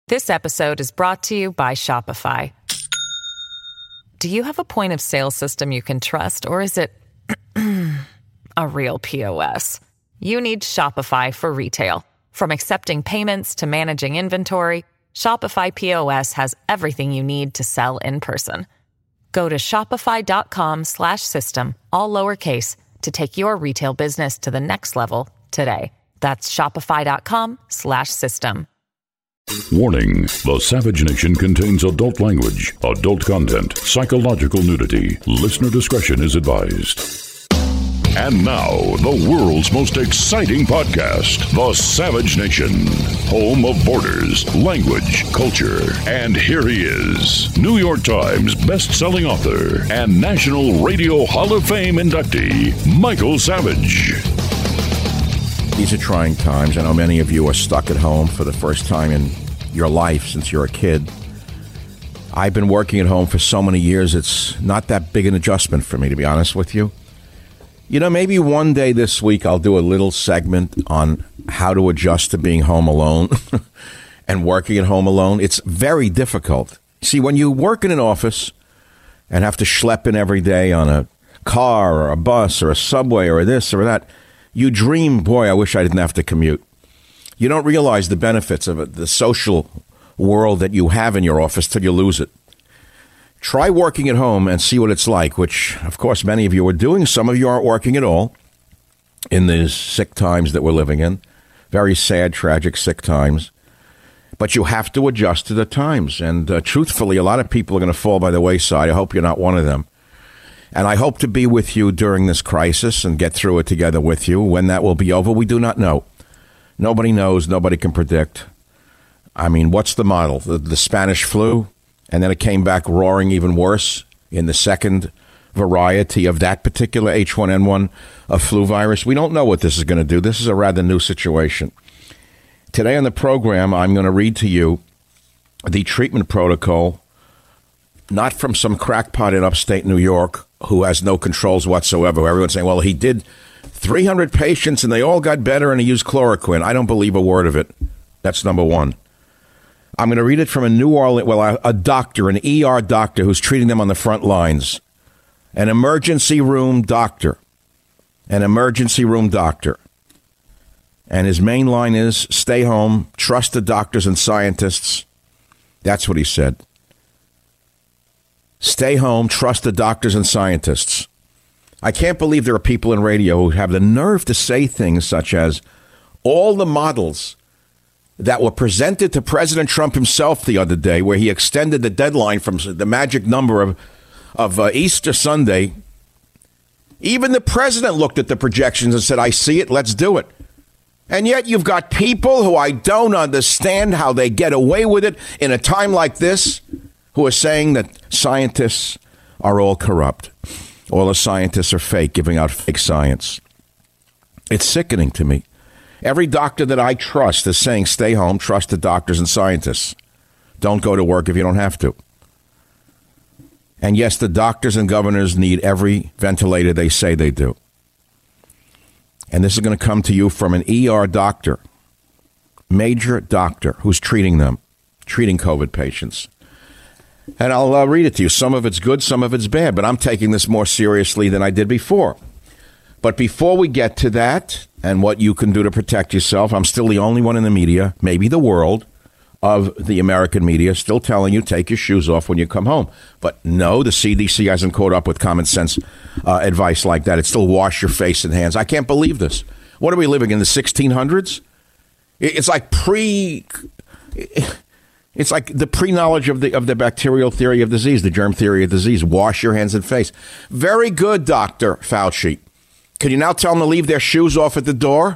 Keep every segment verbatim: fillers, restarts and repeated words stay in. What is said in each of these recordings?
This episode is brought to you by Shopify. Do you have a point of sale system you can trust, or is it a real P O S? You need Shopify for retail. From accepting payments to managing inventory, Shopify P O S has everything you need to sell in person. Go to shopify.com slash system, all lowercase, to take your retail business to the next level today. That's shopify.com slash system. Warning, the Savage Nation contains adult language, adult content, psychological nudity. Listener discretion is advised. And now, the world's most exciting podcast, The Savage Nation, home of borders, language, culture. And here he is, New York Times best-selling author and National Radio Hall of Fame inductee, Michael Savage. These are trying times. I know many of you are stuck at home for the first time in your life since you're a kid. I've been working at home for so many years, it's not that big an adjustment for me, to be honest with you. You know, maybe one day this week I'll do a little segment on how to adjust to being home alone and working at home alone. It's very difficult. See, when you work in an office and have to schlep in every day on a car or a bus or a subway or this or that, you dream, boy, I wish I didn't have to commute. You don't realize the benefits of it, the social world that you have in your office till you lose it. Try working at home and see what it's like, which, of course, many of you are doing. Some of you aren't working at all in these sick times that we're living in. Very sad, tragic, sick times. But you have to adjust to the times. And uh, truthfully, a lot of people are going to fall by the wayside. I hope you're not one of them. And I hope to be with you during this crisis and get through it together with you. When that will be over, we do not know. Nobody knows. Nobody can predict. I mean, what's the model? The, the Spanish flu? And then it came back roaring even worse in the second variety of that particular H one N one of flu virus. We don't know what this is going to do. This is a rather new situation. Today on the program, I'm going to read to you the treatment protocol, not from some crackpot in upstate New York who has no controls whatsoever. Everyone's saying, well, he did three hundred patients and they all got better and he used chloroquine. I don't believe a word of it. That's number one. I'm going to read it from a New Orleans, well, a, a doctor, an E R doctor who's treating them on the front lines. An emergency room doctor. An emergency room doctor. And his main line is, stay home, trust the doctors and scientists. That's what he said. Stay home, trust the doctors and scientists. I can't believe there are people in radio who have the nerve to say things such as all the models that were presented to President Trump himself the other day, where he extended the deadline from the magic number of, of uh, Easter Sunday. Even the president looked at the projections and said, I see it, let's do it. And yet you've got people who I don't understand how they get away with it in a time like this, who are saying that scientists are all corrupt. All the scientists are fake, giving out fake science. It's sickening to me. Every doctor that I trust is saying, stay home, trust the doctors and scientists. Don't go to work if you don't have to. And yes, the doctors and governors need every ventilator they say they do. And this is going to come to you from an E R doctor, major doctor, who's treating them, treating COVID patients. And I'll uh, read it to you. Some of it's good, some of it's bad, but I'm taking this more seriously than I did before. But before we get to that and what you can do to protect yourself, I'm still the only one in the media, maybe the world, of the American media, still telling you take your shoes off when you come home. But no, the C D C hasn't caught up with common sense uh, advice like that. It's still wash your face and hands. I can't believe this. What are we living in, the sixteen hundreds? It's like pre... It's like the pre-knowledge of the of the bacterial theory of disease, the germ theory of disease. Wash your hands and face. Very good, Doctor Fauci. Can you now tell them to leave their shoes off at the door?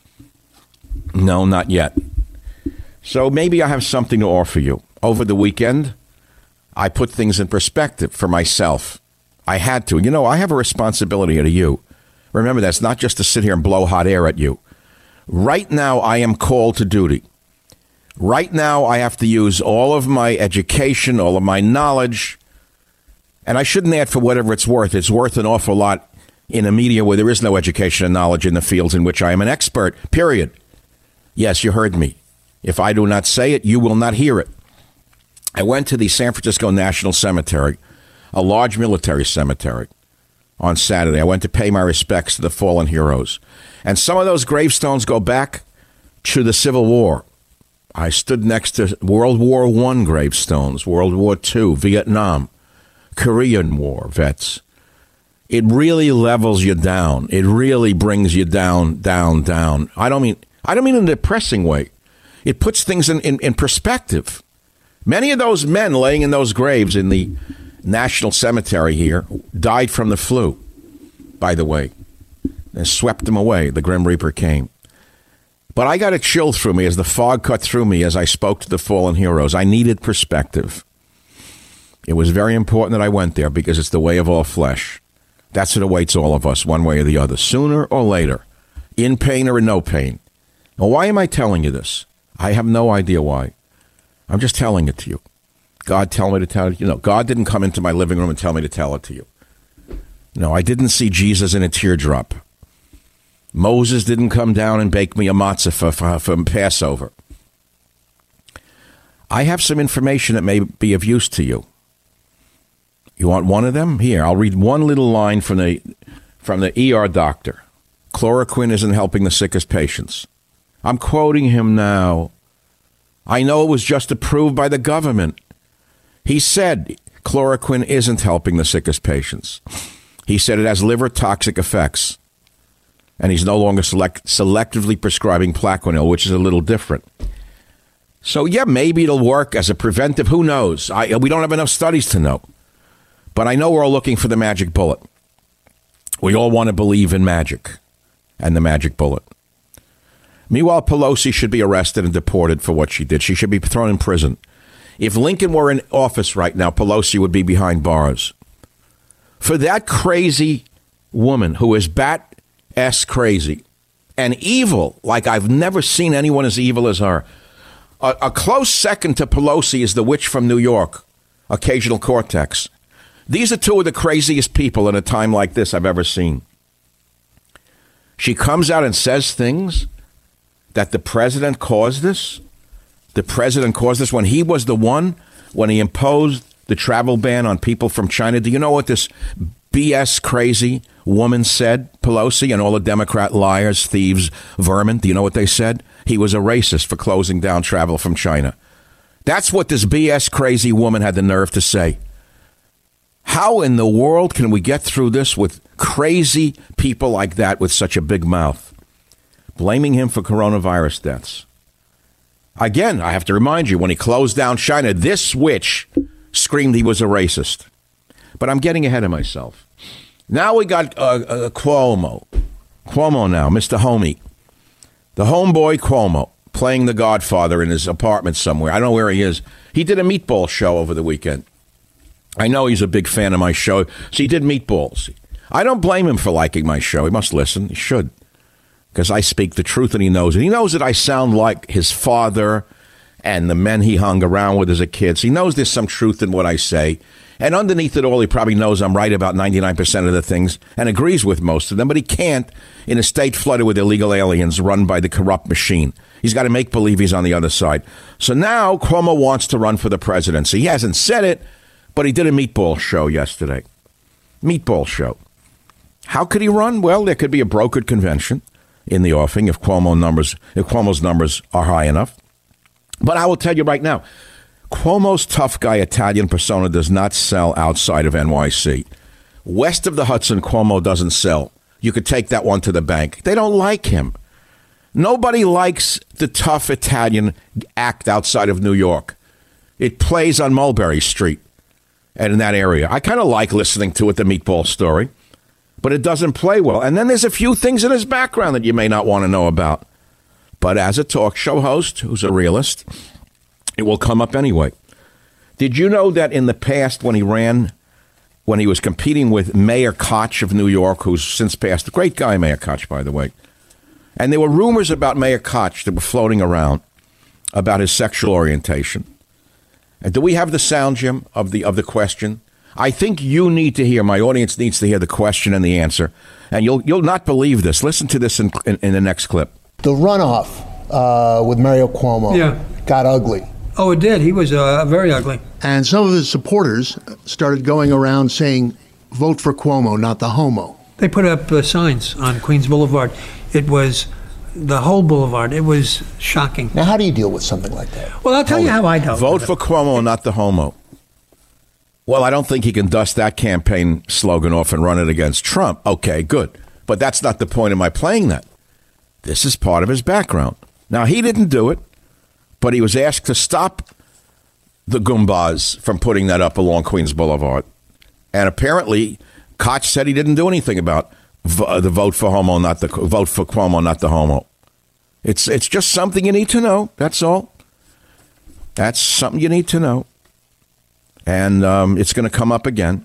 No, not yet. So maybe I have something to offer you. Over the weekend, I put things in perspective for myself. I had to. You know, I have a responsibility to you. Remember, that's not just to sit here and blow hot air at you. Right now, I am called to duty. Right now, I have to use all of my education, all of my knowledge, and I shouldn't add for whatever it's worth. It's worth an awful lot in a media where there is no education and knowledge in the fields in which I am an expert, period. Yes, you heard me. If I do not say it, you will not hear it. I went to the San Francisco National Cemetery, a large military cemetery, on Saturday. I went to pay my respects to the fallen heroes. And some of those gravestones go back to the Civil War. I stood next to World War One gravestones, World War Two, Vietnam, Korean War vets. It really levels you down. It really brings you down, down, down. I don't mean I don't mean in a depressing way. It puts things in, in, in perspective. Many of those men laying in those graves in the National Cemetery here died from the flu, by the way. They swept them away. The Grim Reaper came. But I got a chill through me as the fog cut through me as I spoke to the fallen heroes. I needed perspective. It was very important that I went there because it's the way of all flesh. That's what awaits all of us, one way or the other, sooner or later, in pain or in no pain. Now, why am I telling you this? I have no idea why. I'm just telling it to you. God tell me to tell it. You know, God didn't come into my living room and tell me to tell it to you. No, I didn't see Jesus in a teardrop. Moses didn't come down and bake me a matzah for, for, for Passover. I have some information that may be of use to you. You want one of them? Here, I'll read one little line from the from the E R doctor. Chloroquine isn't helping the sickest patients. I'm quoting him now. I know it was just approved by the government. He said chloroquine isn't helping the sickest patients. He said it has liver toxic effects. And he's no longer select, selectively prescribing Plaquenil, which is a little different. So, yeah, maybe it'll work as a preventive. Who knows? I, we don't have enough studies to know. But I know we're all looking for the magic bullet. We all want to believe in magic and the magic bullet. Meanwhile, Pelosi should be arrested and deported for what she did. She should be thrown in prison. If Lincoln were in office right now, Pelosi would be behind bars. For that crazy woman who is bat-ass crazy and evil, like I've never seen anyone as evil as her. A, a close second to Pelosi is the witch from New York, Occasional Cortex. These are two of the craziest people in a time like this I've ever seen. She comes out and says things that the president caused this. The president caused this when he was the one, when he imposed the travel ban on people from China. Do you know what this B S crazy woman said, Pelosi, and all the Democrat liars, thieves, vermin? Do you know what they said? He was a racist for closing down travel from China. That's what this B S crazy woman had the nerve to say. How in the world can we get through this with crazy people like that with such a big mouth? Blaming him for coronavirus deaths. Again, I have to remind you, when he closed down China, this witch screamed he was a racist. But I'm getting ahead of myself. Now we got uh, uh, Cuomo. Cuomo now, Mister Homie. The homeboy Cuomo, playing the Godfather in his apartment somewhere. I don't know where he is. He did a meatball show over the weekend. I know he's a big fan of my show, so he did meatballs. I don't blame him for liking my show. He must listen. He should. Because I speak the truth and he knows it. He knows that I sound like his father and the men he hung around with as a kid. So he knows there's some truth in what I say. And underneath it all, he probably knows I'm right about ninety-nine percent of the things and agrees with most of them. But he can't in a state flooded with illegal aliens run by the corrupt machine. He's got to make believe he's on the other side. So now Cuomo wants to run for the presidency. He hasn't said it, but he did a meatball show yesterday. Meatball show. How could he run? Well, there could be a brokered convention in the offing if Cuomo numbers, if Cuomo's numbers are high enough. But I will tell you right now, Cuomo's tough guy Italian persona does not sell outside of N Y C. West of the Hudson, Cuomo doesn't sell. You could take that one to the bank. They don't like him. Nobody likes the tough Italian act outside of New York. It plays on Mulberry Street and in that area. I kind of like listening to it, the meatball story, but it doesn't play well. And then there's a few things in his background that you may not want to know about. But as a talk show host who's a realist, it will come up anyway. Did you know that in the past when he ran, when he was competing with Mayor Koch of New York, who's since passed, a great guy, Mayor Koch, by the way, and there were rumors about Mayor Koch that were floating around about his sexual orientation. And do we have the sound, Jim, of the of the question? I think you need to hear, my audience needs to hear the question and the answer. And you'll you'll not believe this. Listen to this in, in, in the next clip. The runoff uh, with Mario Cuomo yeah. got ugly. Oh, it did. He was uh, very ugly. And some of his supporters started going around saying, vote for Cuomo, not the homo. They put up uh, signs on Queens Boulevard. It was the whole boulevard. It was shocking. Now, how do you deal with something like that? Well, I'll tell you how I dealt Vote with it. for Cuomo, not the homo. Well, I don't think he can dust that campaign slogan off and run it against Trump. Okay, good. But that's not the point of my playing that. This is part of his background. Now, he didn't do it, but he was asked to stop the Goombas from putting that up along Queens Boulevard. And apparently, Koch said he didn't do anything about v- the vote for homo, not the vote for Cuomo, not the homo. It's it's just something you need to know. That's all. That's something you need to know. And um, it's going to come up again.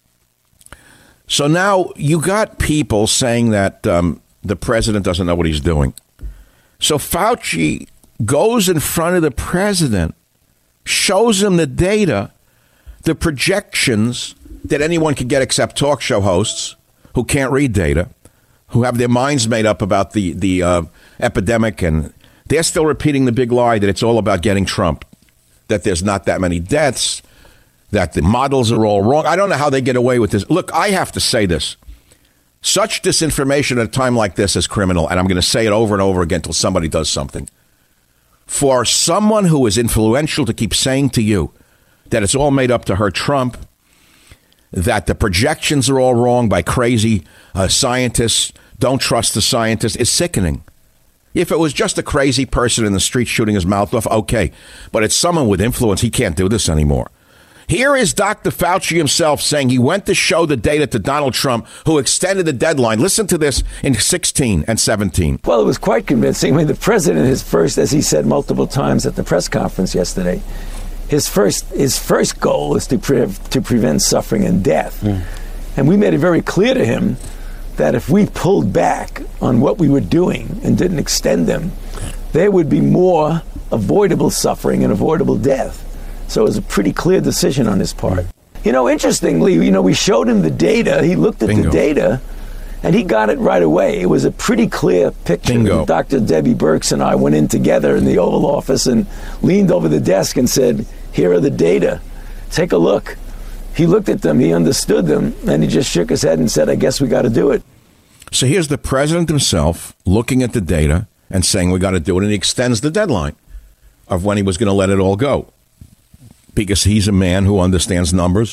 So now you got people saying that um, the president doesn't know what he's doing. So Fauci goes in front of the president, shows him the data, the projections that anyone can get except talk show hosts who can't read data, who have their minds made up about the, the uh, epidemic, and they're still repeating the big lie that it's all about getting Trump, that there's not that many deaths, that the models are all wrong. I don't know how they get away with this. Look, I have to say this. Such disinformation at a time like this is criminal, and I'm going to say it over and over again until somebody does something. For someone who is influential to keep saying to you that it's all made up to hurt Trump, that the projections are all wrong by crazy uh, scientists, don't trust the scientists, is sickening. If it was just a crazy person in the street shooting his mouth off, okay. But it's someone with influence. He can't do this anymore. Here is Doctor Fauci himself saying he went to show the data to Donald Trump, who extended the deadline. Listen to this in sixteen and seventeen. Well, it was quite convincing. I mean, the president, his first, as he said multiple times at the press conference yesterday, his first his first goal is to pre- to prevent suffering and death. Mm. And we made it very clear to him that if we pulled back on what we were doing and didn't extend them, there would be more avoidable suffering and avoidable death. So it was a pretty clear decision on his part. You know, interestingly, you know, we showed him the data. He looked at Bingo. the data, and he got it right away. It was a pretty clear picture. Bingo. Doctor Debbie Birx and I went in together in the Oval Office and leaned over the desk and said, here are the data. Take a look. He looked at them, he understood them, and he just shook his head and said, I guess we got to do it. So here's the president himself looking at the data and saying we got to do it, and he extends the deadline of when he was going to let it all go. Because he's a man who understands numbers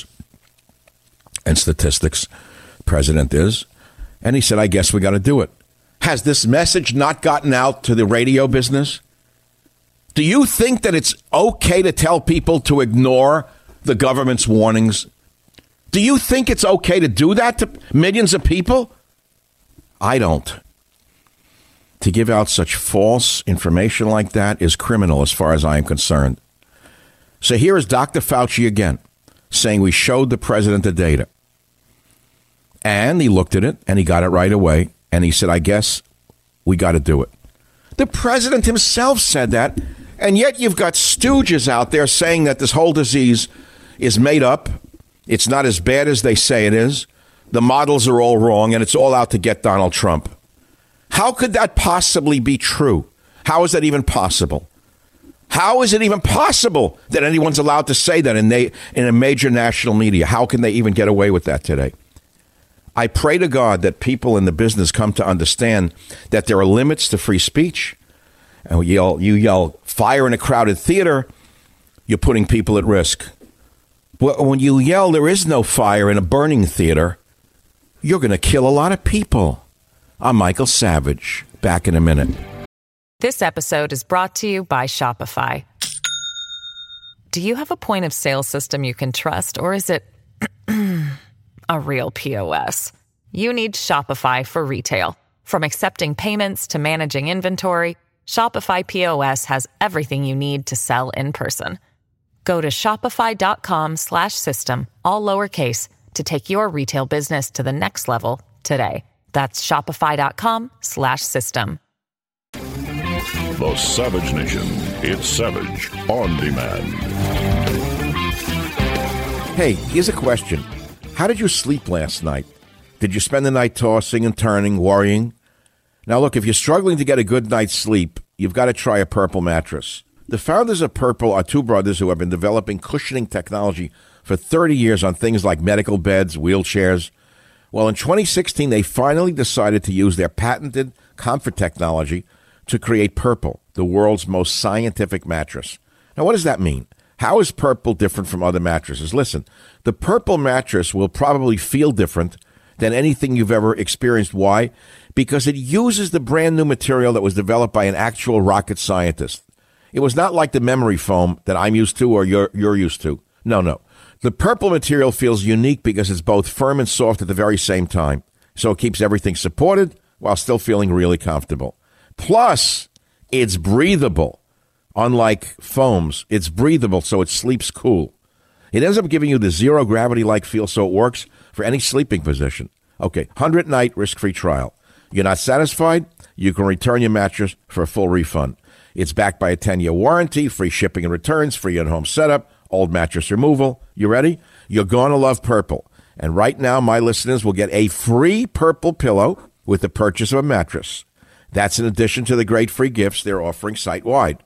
and statistics, president is. And he said, I guess we got to do it. Has this message not gotten out to the radio business? Do you think that it's okay to tell people to ignore the government's warnings? Do you think it's okay to do that to millions of people? I don't. To give out such false information like that is criminal as far as I am concerned. So here is Doctor Fauci again, saying we showed the president the data. And he looked at it, and he got it right away, and he said, I guess we got to do it. The president himself said that, and yet you've got stooges out there saying that this whole disease is made up. It's not as bad as they say it is. The models are all wrong, and it's all out to get Donald Trump. How could that possibly be true? How is that even possible? How is it even possible that anyone's allowed to say that in, they, in a major national media? How can they even get away with that today? I pray to God that people in the business come to understand that there are limits to free speech. And you yell, you yell fire in a crowded theater, you're putting people at risk. But when you yell there is no fire in a burning theater, you're going to kill a lot of people. I'm Michael Savage. Back in a minute. This episode is brought to you by Shopify. Do you have a point of sale system you can trust, or is it a real P O S? You need Shopify for retail. From accepting payments to managing inventory, Shopify P O S has everything you need to sell in person. Go to shopify.com slash system, all lowercase, to take your retail business to the next level today. That's shopify.com slash system. The Savage Nation. It's Savage on Demand. Hey, here's a question. How did you sleep last night? Did you spend the night tossing and turning, worrying? Now, look, if you're struggling to get a good night's sleep, you've got to try a Purple mattress. The founders of Purple are two brothers who have been developing cushioning technology for thirty years on things like medical beds, wheelchairs. Well, in twenty sixteen, they finally decided to use their patented comfort technology to create Purple, the world's most scientific mattress. Now, what does that mean? How is Purple different from other mattresses? Listen, the Purple mattress will probably feel different than anything you've ever experienced. Why? Because it uses the brand new material that was developed by an actual rocket scientist. It was not like the memory foam that I'm used to or you're, you're used to. No, no. The Purple material feels unique because it's both firm and soft at the very same time. So it keeps everything supported while still feeling really comfortable. Plus, it's breathable. Unlike foams, it's breathable, so it sleeps cool. It ends up giving you the zero gravity-like feel, so it works for any sleeping position. Okay, one hundred night risk-free trial. You're not satisfied? You can return your mattress for a full refund. It's backed by a ten-year warranty, free shipping and returns, free in-home setup, old mattress removal. You ready? You're going to love Purple. And right now, my listeners will get a free Purple pillow with the purchase of a mattress. That's in addition to the great free gifts they're offering site-wide.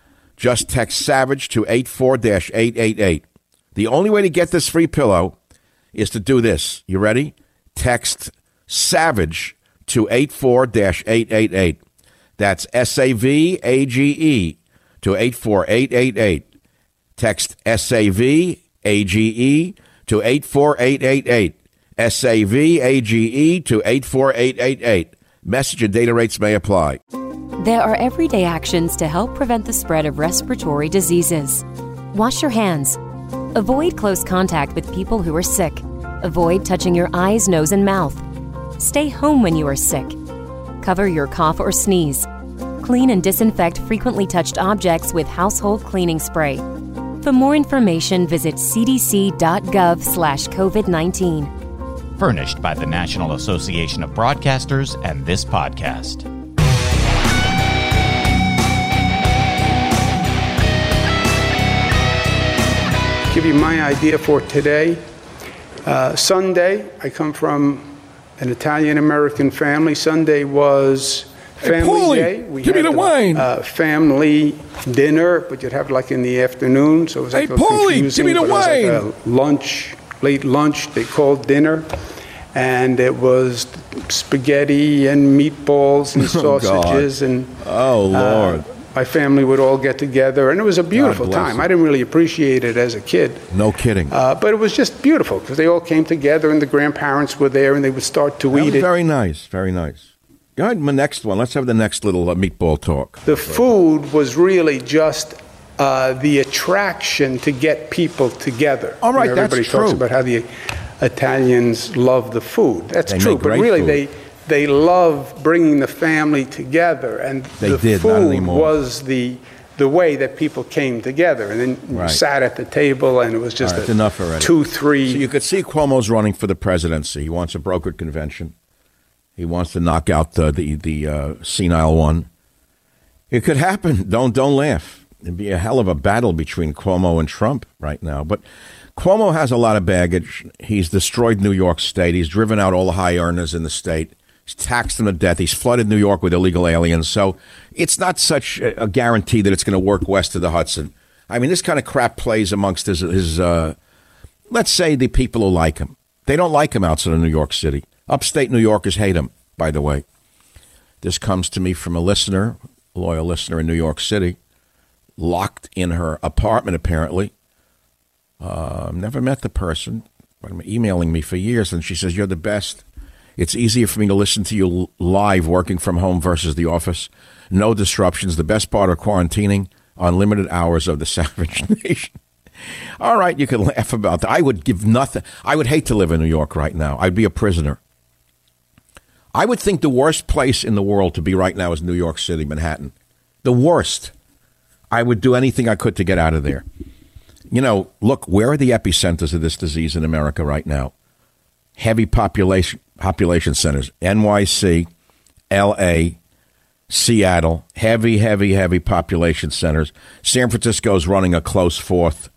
Just text SAVAGE to eight four eight eight eight. The only way to get this free pillow is to do this. You ready? Text SAVAGE to eight four eight eight eight. That's S A V A G E to eight four eight eight eight. Text S A V A G E to eight four eight eight eight. S A V A G E to eight four eight eight eight. Message and data rates may apply. There are everyday actions to help prevent the spread of respiratory diseases. Wash your hands. Avoid close contact with people who are sick. Avoid touching your eyes, nose, and mouth. Stay home when you are sick. Cover your cough or sneeze. Clean and disinfect frequently touched objects with household cleaning spray. For more information, visit cdc.gov slash COVID nineteen. Furnished by the National Association of Broadcasters and this podcast. Give you my idea for today. Uh, Sunday, I come from an Italian-American family. Sunday was family hey, day. We give had me the wine. Uh, family dinner, but you'd have it like in the afternoon. So it was like hey, Paulie, give me the wine. It was like a lunch, late lunch, they called dinner. And it was spaghetti and meatballs and oh, sausages. God. and Oh, Lord. Uh, my family would all get together, and it was a beautiful time. it. I didn't really appreciate it as a kid. No kidding. Uh, but it was just beautiful because they all came together, and the grandparents were there, and they would start to that eat was it. Very nice, very nice. Go ahead, my next one. Let's have the next little uh, meatball talk. The food was really just uh, the attraction to get people together. All right, you know, that's everybody true. talks about how the Italians love the food. That's They true, make but great really food. they they love bringing the family together, and They the did, not food anymore. was the the way that people came together, and then Right. you sat at the table, and it was just All right, a enough already. two, three. So you could see Cuomo's running for the presidency. He wants a brokered convention. He wants to knock out the the, the uh, senile one. It could happen. Don't don't laugh. It'd be a hell of a battle between Cuomo and Trump right now. But Cuomo has a lot of baggage. He's destroyed New York State. He's driven out all the high earners in the state. He's taxed them to death. He's flooded New York with illegal aliens. So it's not such a guarantee that it's going to work west of the Hudson. I mean, this kind of crap plays amongst his, his uh, let's say, the people who like him. They don't like him outside of New York City. Upstate New Yorkers hate him, by the way. This comes to me from a listener, a loyal listener in New York City, locked in her apartment, apparently. Uh, never met the person, but I'm emailing me for years, and she says, you're the best. It's easier for me to listen to you live working from home versus the office. No disruptions. The best part of quarantining, unlimited hours of the Savage Nation. All right, you can laugh about that. I would give nothing. I would hate to live in New York right now. I'd be a prisoner. I would think the worst place in the world to be right now is New York City, Manhattan. The worst. I would do anything I could to get out of there. You know, look, where are the epicenters of this disease in America right now? Heavy population population centers. N Y C, L A, Seattle. Heavy, heavy, heavy population centers. San Francisco's running a close fourth.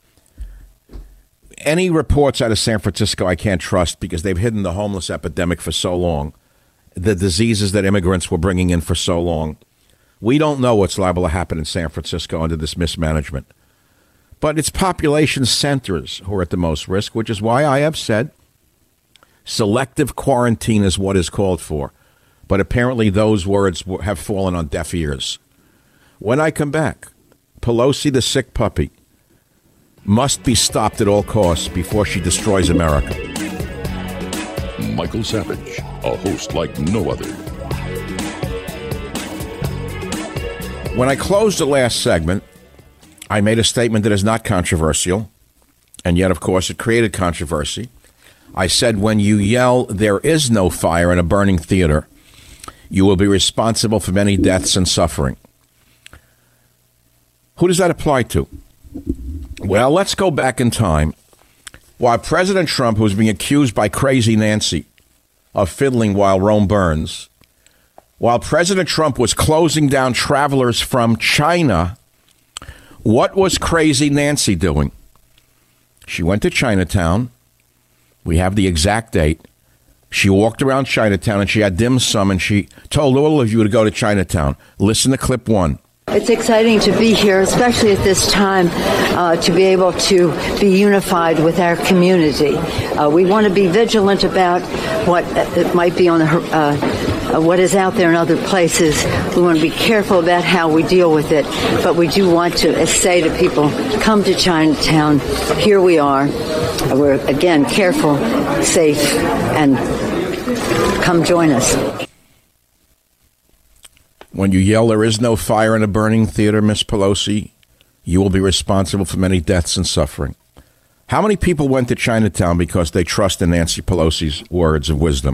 Any reports out of San Francisco I can't trust because they've hidden the homeless epidemic for so long. The diseases that immigrants were bringing in for so long. We don't know what's liable to happen in San Francisco under this mismanagement. But it's population centers who are at the most risk, which is why I have said selective quarantine is what is called for. But apparently those words have fallen on deaf ears. When I come back, Pelosi the sick puppy must be stopped at all costs before she destroys America. Michael Savage, a host like no other. When I closed the last segment, I made a statement that is not controversial, and yet, of course, it created controversy. I said, when you yell, "There is no fire" in a burning theater, you will be responsible for many deaths and suffering. Who does that apply to? Well, let's go back in time. While President Trump, who was being accused by Crazy Nancy of fiddling while Rome burns, while President Trump was closing down travelers from China, what was Crazy Nancy doing? She went to Chinatown. We have the exact date. She walked around Chinatown and she had dim sum and she told all of you to go to Chinatown. Listen to clip one. It's exciting to be here, especially at this time, uh, to be able to be unified with our community. Uh, we want to be vigilant about what uh, might be on the uh, Uh, what is out there in other places. We want to be careful about how we deal with it, but we do want to uh, say to people, come to Chinatown. Here we are. We're, again, careful, safe, and come join us. When you yell, "There is no fire in a burning theater," Miss Pelosi, you will be responsible for many deaths and suffering. How many people went to Chinatown because they trust in Nancy Pelosi's words of wisdom?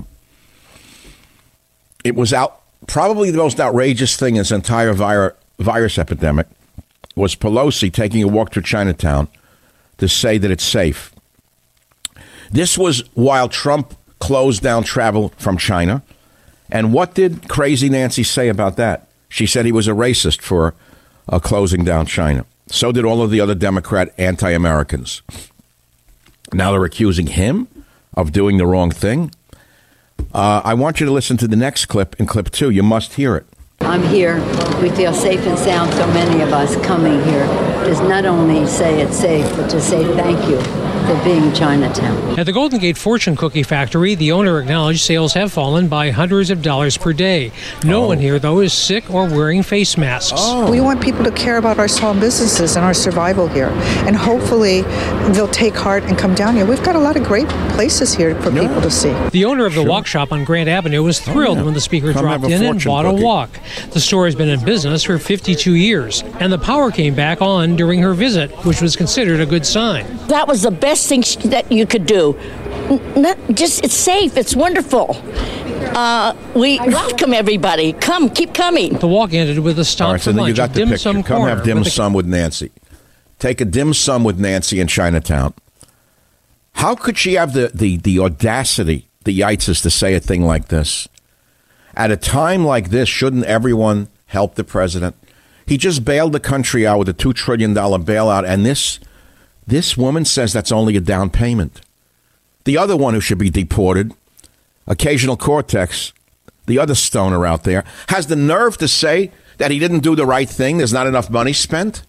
It was out. Probably the most outrageous thing in this entire vir- virus epidemic was Pelosi taking a walk through Chinatown to say that it's safe. This was while Trump closed down travel from China. And what did Crazy Nancy say about that? She said he was a racist for uh, closing down China. So did all of the other Democrat anti-Americans. Now they're accusing him of doing the wrong thing. Uh, I want you to listen to the next clip in clip two. You must hear it. I'm here. We feel safe and sound, so many of us coming here, is not only say it's safe, but to say thank you for being Chinatown. At the Golden Gate Fortune Cookie Factory, the owner acknowledged sales have fallen by hundreds of dollars per day. No oh. one here, though, is sick or wearing face masks. Oh. We want people to care about our small businesses and our survival here. And hopefully they'll take heart and come down here. We've got a lot of great places here for yeah. people to see. The owner of the sure. walk shop on Grant Avenue was thrilled oh, yeah. when the speaker come dropped in and bought cookie. a walk. The store has been in business for fifty-two years, and the power came back on during her visit, which was considered a good sign. That was the best thing that you could do. Not just, it's safe, it's wonderful. Uh, we welcome everybody. Come, keep coming. The walk ended with a stop right, for so lunch. You got the dim picture. sum Come have dim with sum with Nancy. Take a dim sum with Nancy in Chinatown. How could she have the, the, the audacity, the yitzes, to say a thing like this? At a time like this, shouldn't everyone help the president? He just bailed the country out with a two trillion dollars bailout, and this this woman says that's only a down payment. The other one who should be deported, Occasional Cortex, the other stoner out there, has the nerve to say that he didn't do the right thing, there's not enough money spent.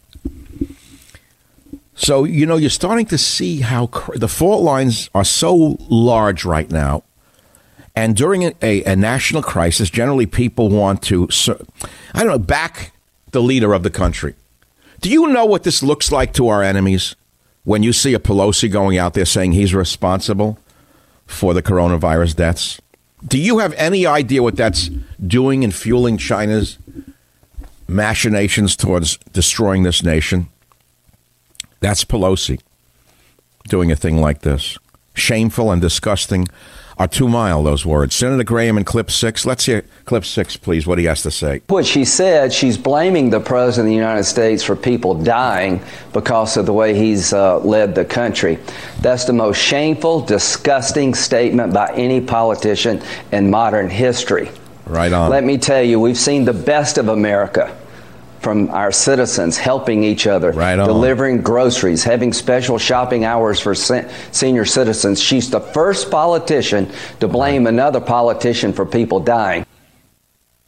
So, you know, you're starting to see how cr- the fault lines are so large right now. And during a, a, a national crisis, generally people want to, I don't know, back the leader of the country. Do you know what this looks like to our enemies when you see a Pelosi going out there saying he's responsible for the coronavirus deaths? Do you have any idea what that's doing and fueling China's machinations towards destroying this nation? That's Pelosi doing a thing like this. Shameful and disgusting are too mild, those words. Senator Graham in clip six. Let's hear clip six, please, what he has to say. What she said, she's blaming the president of the United States for people dying because of the way he's uh, led the country. That's the most shameful, disgusting statement by any politician in modern history. Right on. Let me tell you, we've seen the best of America from our citizens helping each other, right on. Delivering groceries, having special shopping hours for sen- senior citizens. She's the first politician to blame right. another politician for people dying.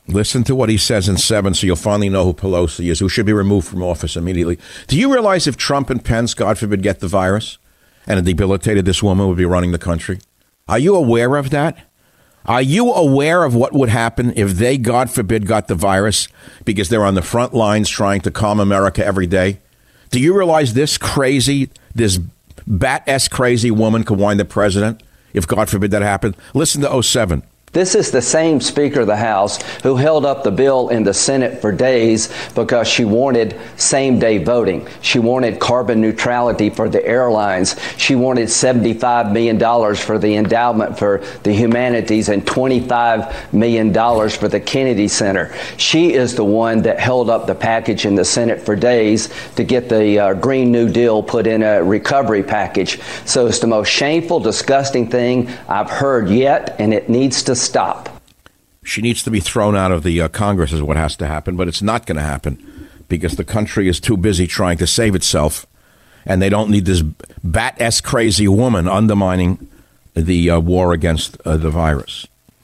Listen to what he says in seven so you'll finally know who Pelosi is, who should be removed from office immediately. Do you realize if Trump and Pence, God forbid, get the virus and it debilitated, this woman would be running the country? Are you aware of that? Are you aware of what would happen if they, God forbid, got the virus because they're on the front lines trying to calm America every day? Do you realize this crazy, this bat-ass crazy woman could wind up president if, God forbid, that happened? Listen to oh seven. This is the same Speaker of the House who held up the bill in the Senate for days because she wanted same-day voting. She wanted carbon neutrality for the airlines. She wanted seventy-five million dollars for the endowment for the humanities and twenty-five million dollars for the Kennedy Center. She is the one that held up the package in the Senate for days to get the uh, Green New Deal put in a recovery package. So it's the most shameful, disgusting thing I've heard yet, and it needs to stop. She needs to be thrown out of the uh, Congress is what has to happen, but it's not going to happen because the country is too busy trying to save itself, and they don't need this bat-ass crazy woman undermining the uh, war against uh, the virus.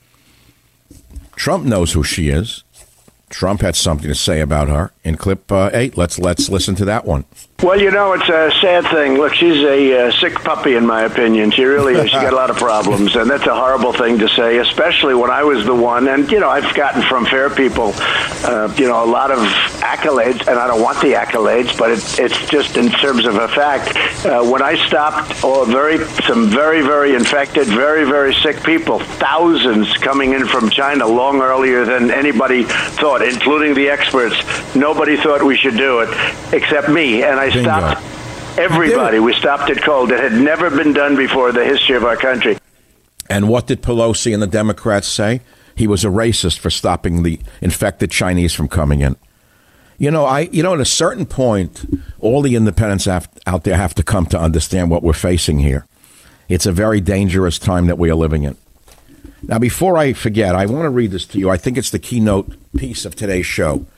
Trump knows who she is. Trump had something to say about her in clip uh, eight. Let's let's listen to that one. Well, you know, it's a sad thing. Look, she's a uh, sick puppy, in my opinion. She really is. She's got a lot of problems, and that's a horrible thing to say, especially when I was the one. And, you know, I've gotten from fair people, uh, you know, a lot of accolades, and I don't want the accolades, but it, it's just in terms of a fact. Uh, when I stopped oh, very some very, very infected, very, very sick people, thousands coming in from China long earlier than anybody thought, including the experts. Nobody thought we should do it except me, and I I stopped everybody. We stopped it cold. It had never been done before in the history of our country. And what did Pelosi and the Democrats say? He was a racist for stopping the infected Chinese from coming in. You know, I. You know, at a certain point, all the independents have, out there have to come to understand what we're facing here. It's a very dangerous time that we are living in. Now, before I forget, I want to read this to you. I think it's the keynote piece of today's show.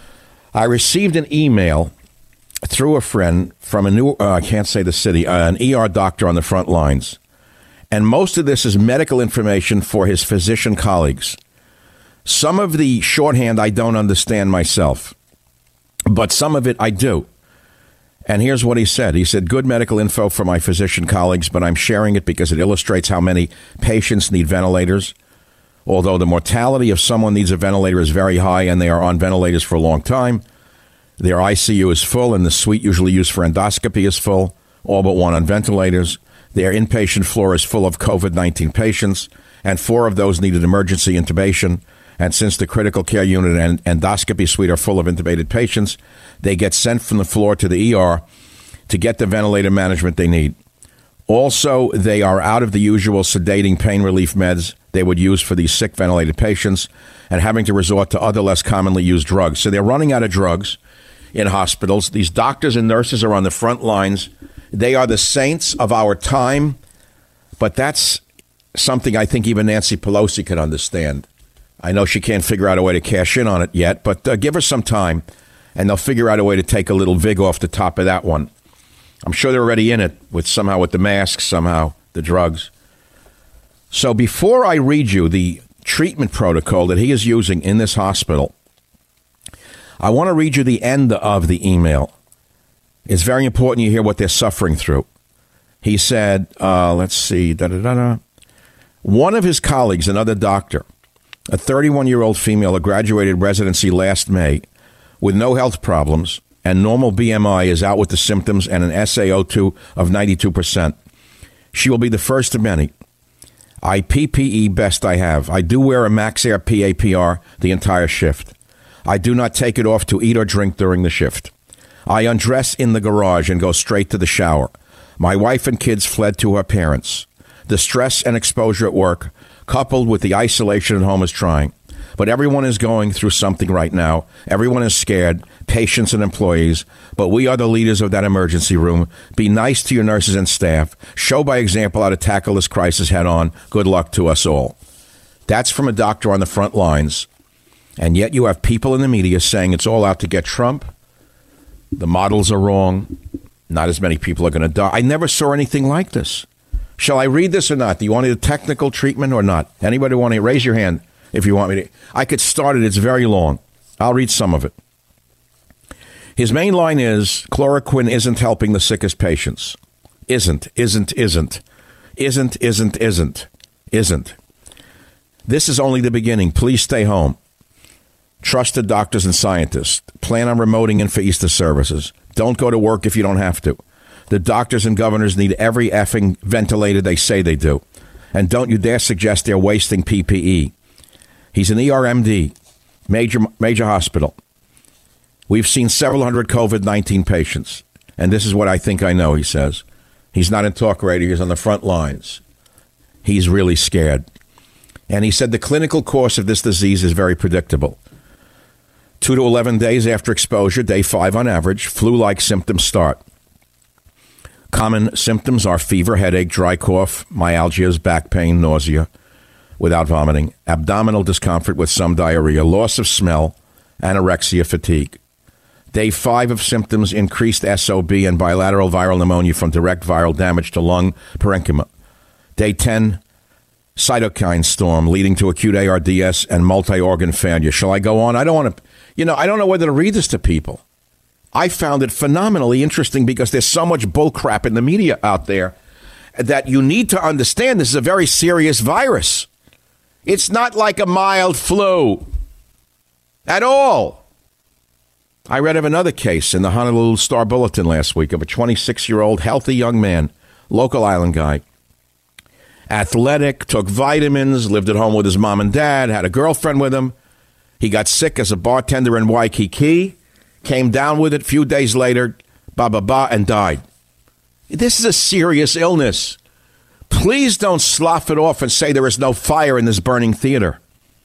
I received an email through a friend from a new, uh, I can't say the city, uh, an E R doctor on the front lines. And most of this is medical information for his physician colleagues. Some of the shorthand I don't understand myself, but some of it I do. And here's what he said. He said, good medical info for my physician colleagues, but I'm sharing it because it illustrates how many patients need ventilators. Although the mortality if someone needs a ventilator is very high and they are on ventilators for a long time, their I C U is full and the suite usually used for endoscopy is full, all but one on ventilators. Their inpatient floor is full of COVID nineteen patients, and four of those needed emergency intubation. And since the critical care unit and endoscopy suite are full of intubated patients, they get sent from the floor to the E R to get the ventilator management they need. Also, they are out of the usual sedating pain relief meds they would use for these sick ventilated patients and having to resort to other less commonly used drugs. So they're running out of drugs in hospitals. These doctors and nurses are on the front lines. They are the saints of our time, but that's something I think even Nancy Pelosi could understand. I know she can't figure out a way to cash in on it yet, but uh, give her some time, and they'll figure out a way to take a little vig off the top of that one. I'm sure they're already in it, with somehow with the masks, somehow the drugs. So before I read you the treatment protocol that he is using in this hospital, I want to read you the end of the email. It's very important you hear what they're suffering through. He said, uh, let's see, da da da da. One of his colleagues, another doctor, a thirty-one-year-old female who graduated residency last May with no health problems and normal B M I, is out with the symptoms and an S A O two of ninety-two percent. She will be the first of many. I P P E best I have. I do wear a MaxAir P A P R the entire shift. I do not take it off to eat or drink during the shift. I undress in the garage and go straight to the shower. My wife and kids fled to her parents. The stress and exposure at work, coupled with the isolation at home, is trying. But everyone is going through something right now. Everyone is scared, patients and employees. But we are the leaders of that emergency room. Be nice to your nurses and staff. Show by example how to tackle this crisis head on. Good luck to us all. That's from a doctor on the front lines. And yet you have people in the media saying it's all out to get Trump. The models are wrong. Not as many people are going to die. I never saw anything like this. Shall I read this or not? Do you want a technical treatment or not? Anybody want to raise your hand? if you want me to. I could start it. It's very long. I'll read some of it. His main line is, chloroquine isn't helping the sickest patients. Isn't, isn't, isn't. Isn't, isn't, isn't. Isn't. This is only the beginning. Please stay home. Trusted doctors and scientists. Plan on remoting in for Easter services. Don't go to work if you don't have to. The doctors and governors need every effing ventilator they say they do. And don't you dare suggest they're wasting P P E. He's an E R M D, major major hospital. We've seen several hundred COVID nineteen patients. And this is what I think I know, he says. He's not in talk radio. He's on the front lines. He's really scared. And he said the clinical course of this disease is very predictable. Two to eleven days after exposure, day five on average, flu-like symptoms start. Common symptoms are fever, headache, dry cough, myalgias, back pain, nausea without vomiting, abdominal discomfort with some diarrhea, loss of smell, anorexia, fatigue. Day five of symptoms, increased S O B and bilateral viral pneumonia from direct viral damage to lung parenchyma. Day ten, cytokine storm leading to acute A R D S and multi-organ failure. Shall I go on? I don't want to, you know, I don't know whether to read this to people. I found it phenomenally interesting because there's so much bullcrap in the media out there that you need to understand this is a very serious virus. It's not like a mild flu at all. I read of another case in the Honolulu Star Bulletin last week of a twenty-six-year-old healthy young man, local island guy, athletic, took vitamins, lived at home with his mom and dad, had a girlfriend with him. He got sick as a bartender in Waikiki, came down with it a few days later, ba ba ba, and died. This is a serious illness. Please don't slough it off and say there is no fire in this burning theater.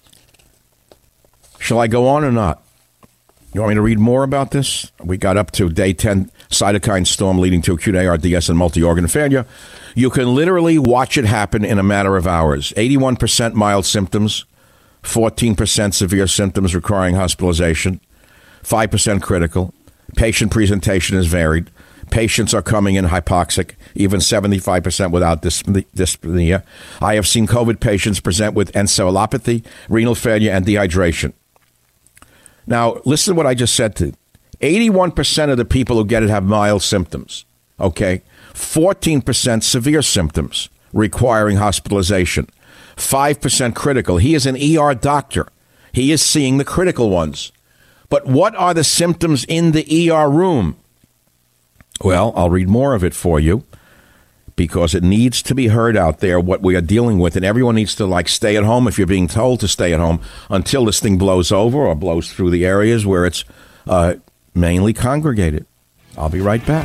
Shall I go on or not? You want me to read more about this? We got up to day ten, cytokine storm leading to acute A R D S and multi-organ failure. You can literally watch it happen in a matter of hours. eighty-one percent mild symptoms, fourteen percent severe symptoms requiring hospitalization, five percent critical. Patient presentation is varied. Patients are coming in hypoxic, even seventy-five percent without dyspnea. I have seen COVID patients present with encephalopathy, renal failure, and dehydration. Now, listen to what I just said to you. eighty-one percent of the people who get it have mild symptoms, okay? fourteen percent severe symptoms requiring hospitalization. five percent critical. He is an E R doctor. He is seeing the critical ones. But what are the symptoms in the E R room? Well, I'll read more of it for you because it needs to be heard out there what we are dealing with. And everyone needs to, like, stay at home if you're being told to stay at home until this thing blows over or blows through the areas where it's uh, mainly congregated. I'll be right back.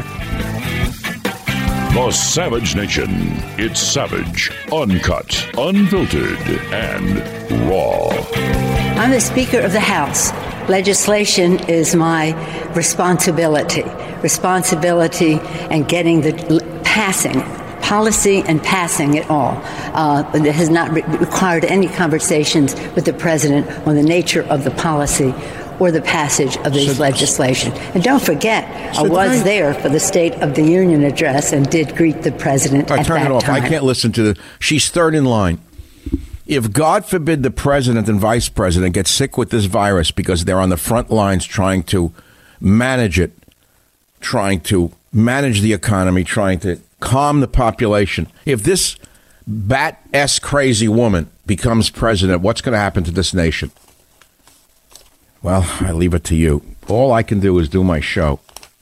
The Savage Nation. It's savage, uncut, unfiltered, and raw. I'm the Speaker of the House. Legislation is my responsibility. Responsibility and getting the passing, policy and passing it all. Uh, it has not re- required any conversations with the president on the nature of the policy or the passage of this so, legislation. And don't forget, so I was I, there for the State of the Union address and did greet the president I at turn that it off. time. I can't listen to the. She's third in line. If, God forbid, the president and vice president get sick with this virus because they're on the front lines trying to manage it, trying to manage the economy, trying to calm the population. If this bat-esque crazy woman becomes president, what's going to happen to this nation? Well, I leave it to you. All I can do is do my show.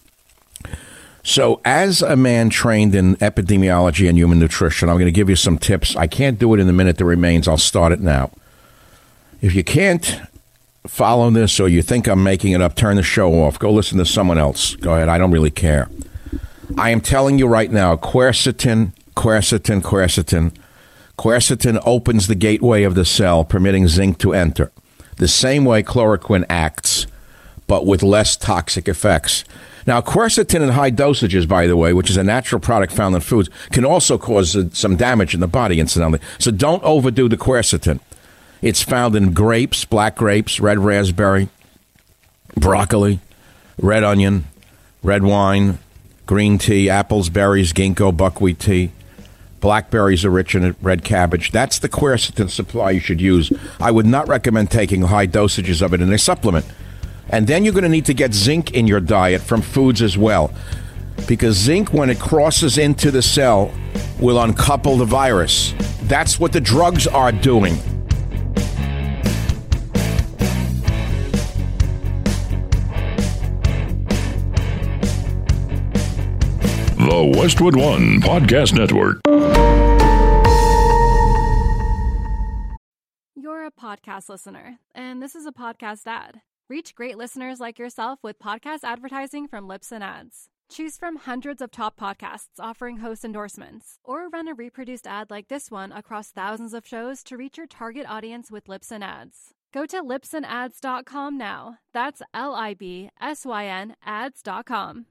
So as a man trained in epidemiology and human nutrition, I'm going to give you some tips. I can't do it in the minute that remains. I'll start it now. If you can't follow this or you think I'm making it up, turn the show off. Go listen to someone else. Go ahead. I don't really care. I am telling you right now, quercetin, quercetin, quercetin. Quercetin opens the gateway of the cell, permitting zinc to enter. The same way chloroquine acts, but with less toxic effects. Now, quercetin in high dosages, by the way, which is a natural product found in foods, can also cause uh, some damage in the body, incidentally. So don't overdo the quercetin. It's found in grapes, black grapes, red raspberry, broccoli, red onion, red wine, green tea, apples, berries, ginkgo, buckwheat tea, Blackberries are rich in red cabbage. That's the quercetin supply you should use. I would not recommend taking high dosages of it in a supplement. And then you're going to need to get zinc in your diet from foods as well. Because zinc, when it crosses into the cell, will uncouple the virus. That's what the drugs are doing. The Westwood One Podcast Network. You're a podcast listener, and this is a podcast ad. Reach great listeners like yourself with podcast advertising from Libsyn Ads. Choose from hundreds of top podcasts offering host endorsements, or run a reproduced ad like this one across thousands of shows to reach your target audience with Libsyn Ads. Go to libsyn ads dot com now. That's L I B S Y N ads dot com.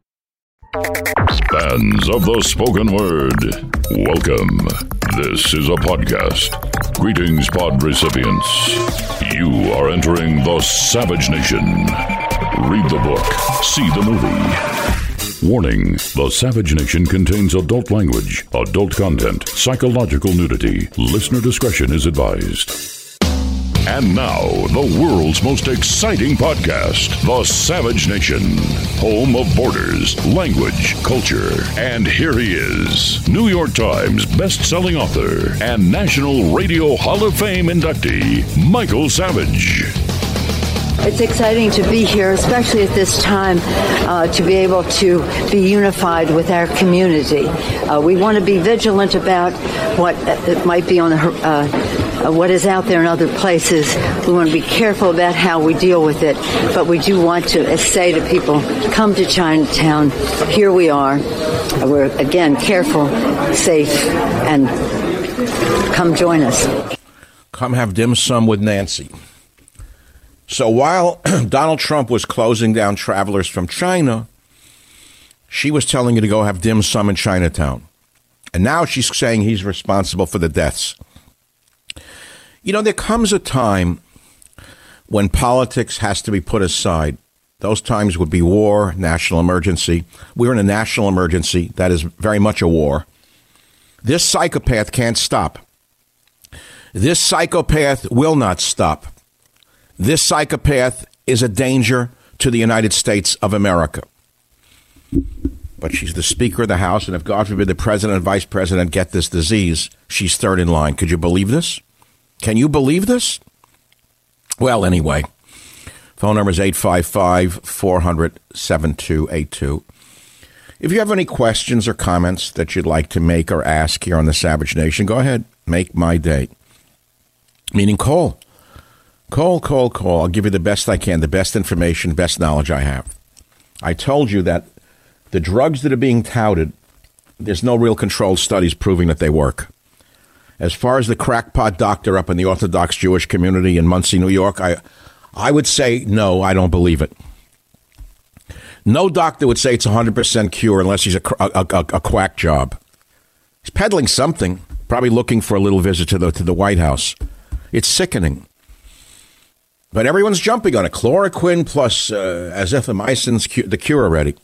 Fans of the spoken word, welcome. This is a podcast. Greetings, pod recipients. You are entering the Savage Nation. Read the book, see the movie. Warning, the Savage Nation contains adult language, adult content, psychological nudity. Listener discretion is advised. And now, the world's most exciting podcast, The Savage Nation, home of borders, language, culture. And here he is, New York Times best-selling author and National Radio Hall of Fame inductee, Michael Savage. It's exciting to be here, especially at this time, uh, to be able to be unified with our community. Uh, we want to be vigilant about what uh, might be on the, uh, uh, what is out there in other places. We want to be careful about how we deal with it, but we do want to say to people, come to Chinatown. Here we are. We're, again, careful, safe, and come join us. Come have dim sum with Nancy. So while Donald Trump was closing down travelers from China, she was telling you to go have dim sum in Chinatown. And now she's saying he's responsible for the deaths. You know, there comes a time when politics has to be put aside. Those times would be war, national emergency. We're in a national emergency. That is very much a war. This psychopath can't stop. This psychopath will not stop. This psychopath is a danger to the United States of America. But she's the Speaker of the House, and if, God forbid, the President and Vice President get this disease, she's third in line. Could you believe this? Can you believe this? Well, anyway, phone number is eight five five, four hundred, seven two eight two. If you have any questions or comments that you'd like to make or ask here on the Savage Nation, go ahead. Make my day. Meaning call. Call, call, call. I'll give you the best I can, the best information, best knowledge I have. I told you that the drugs that are being touted, there's no real controlled studies proving that they work. As far as the crackpot doctor up in the Orthodox Jewish community in Muncie, New York, I, I would say no, I don't believe it. No doctor would say it's a one hundred percent cure unless he's a, a, a, a quack job. He's peddling something, probably looking for a little visit to the, to the White House. It's sickening. But everyone's jumping on it. Chloroquine plus uh, azithromycin's cu- the cure already.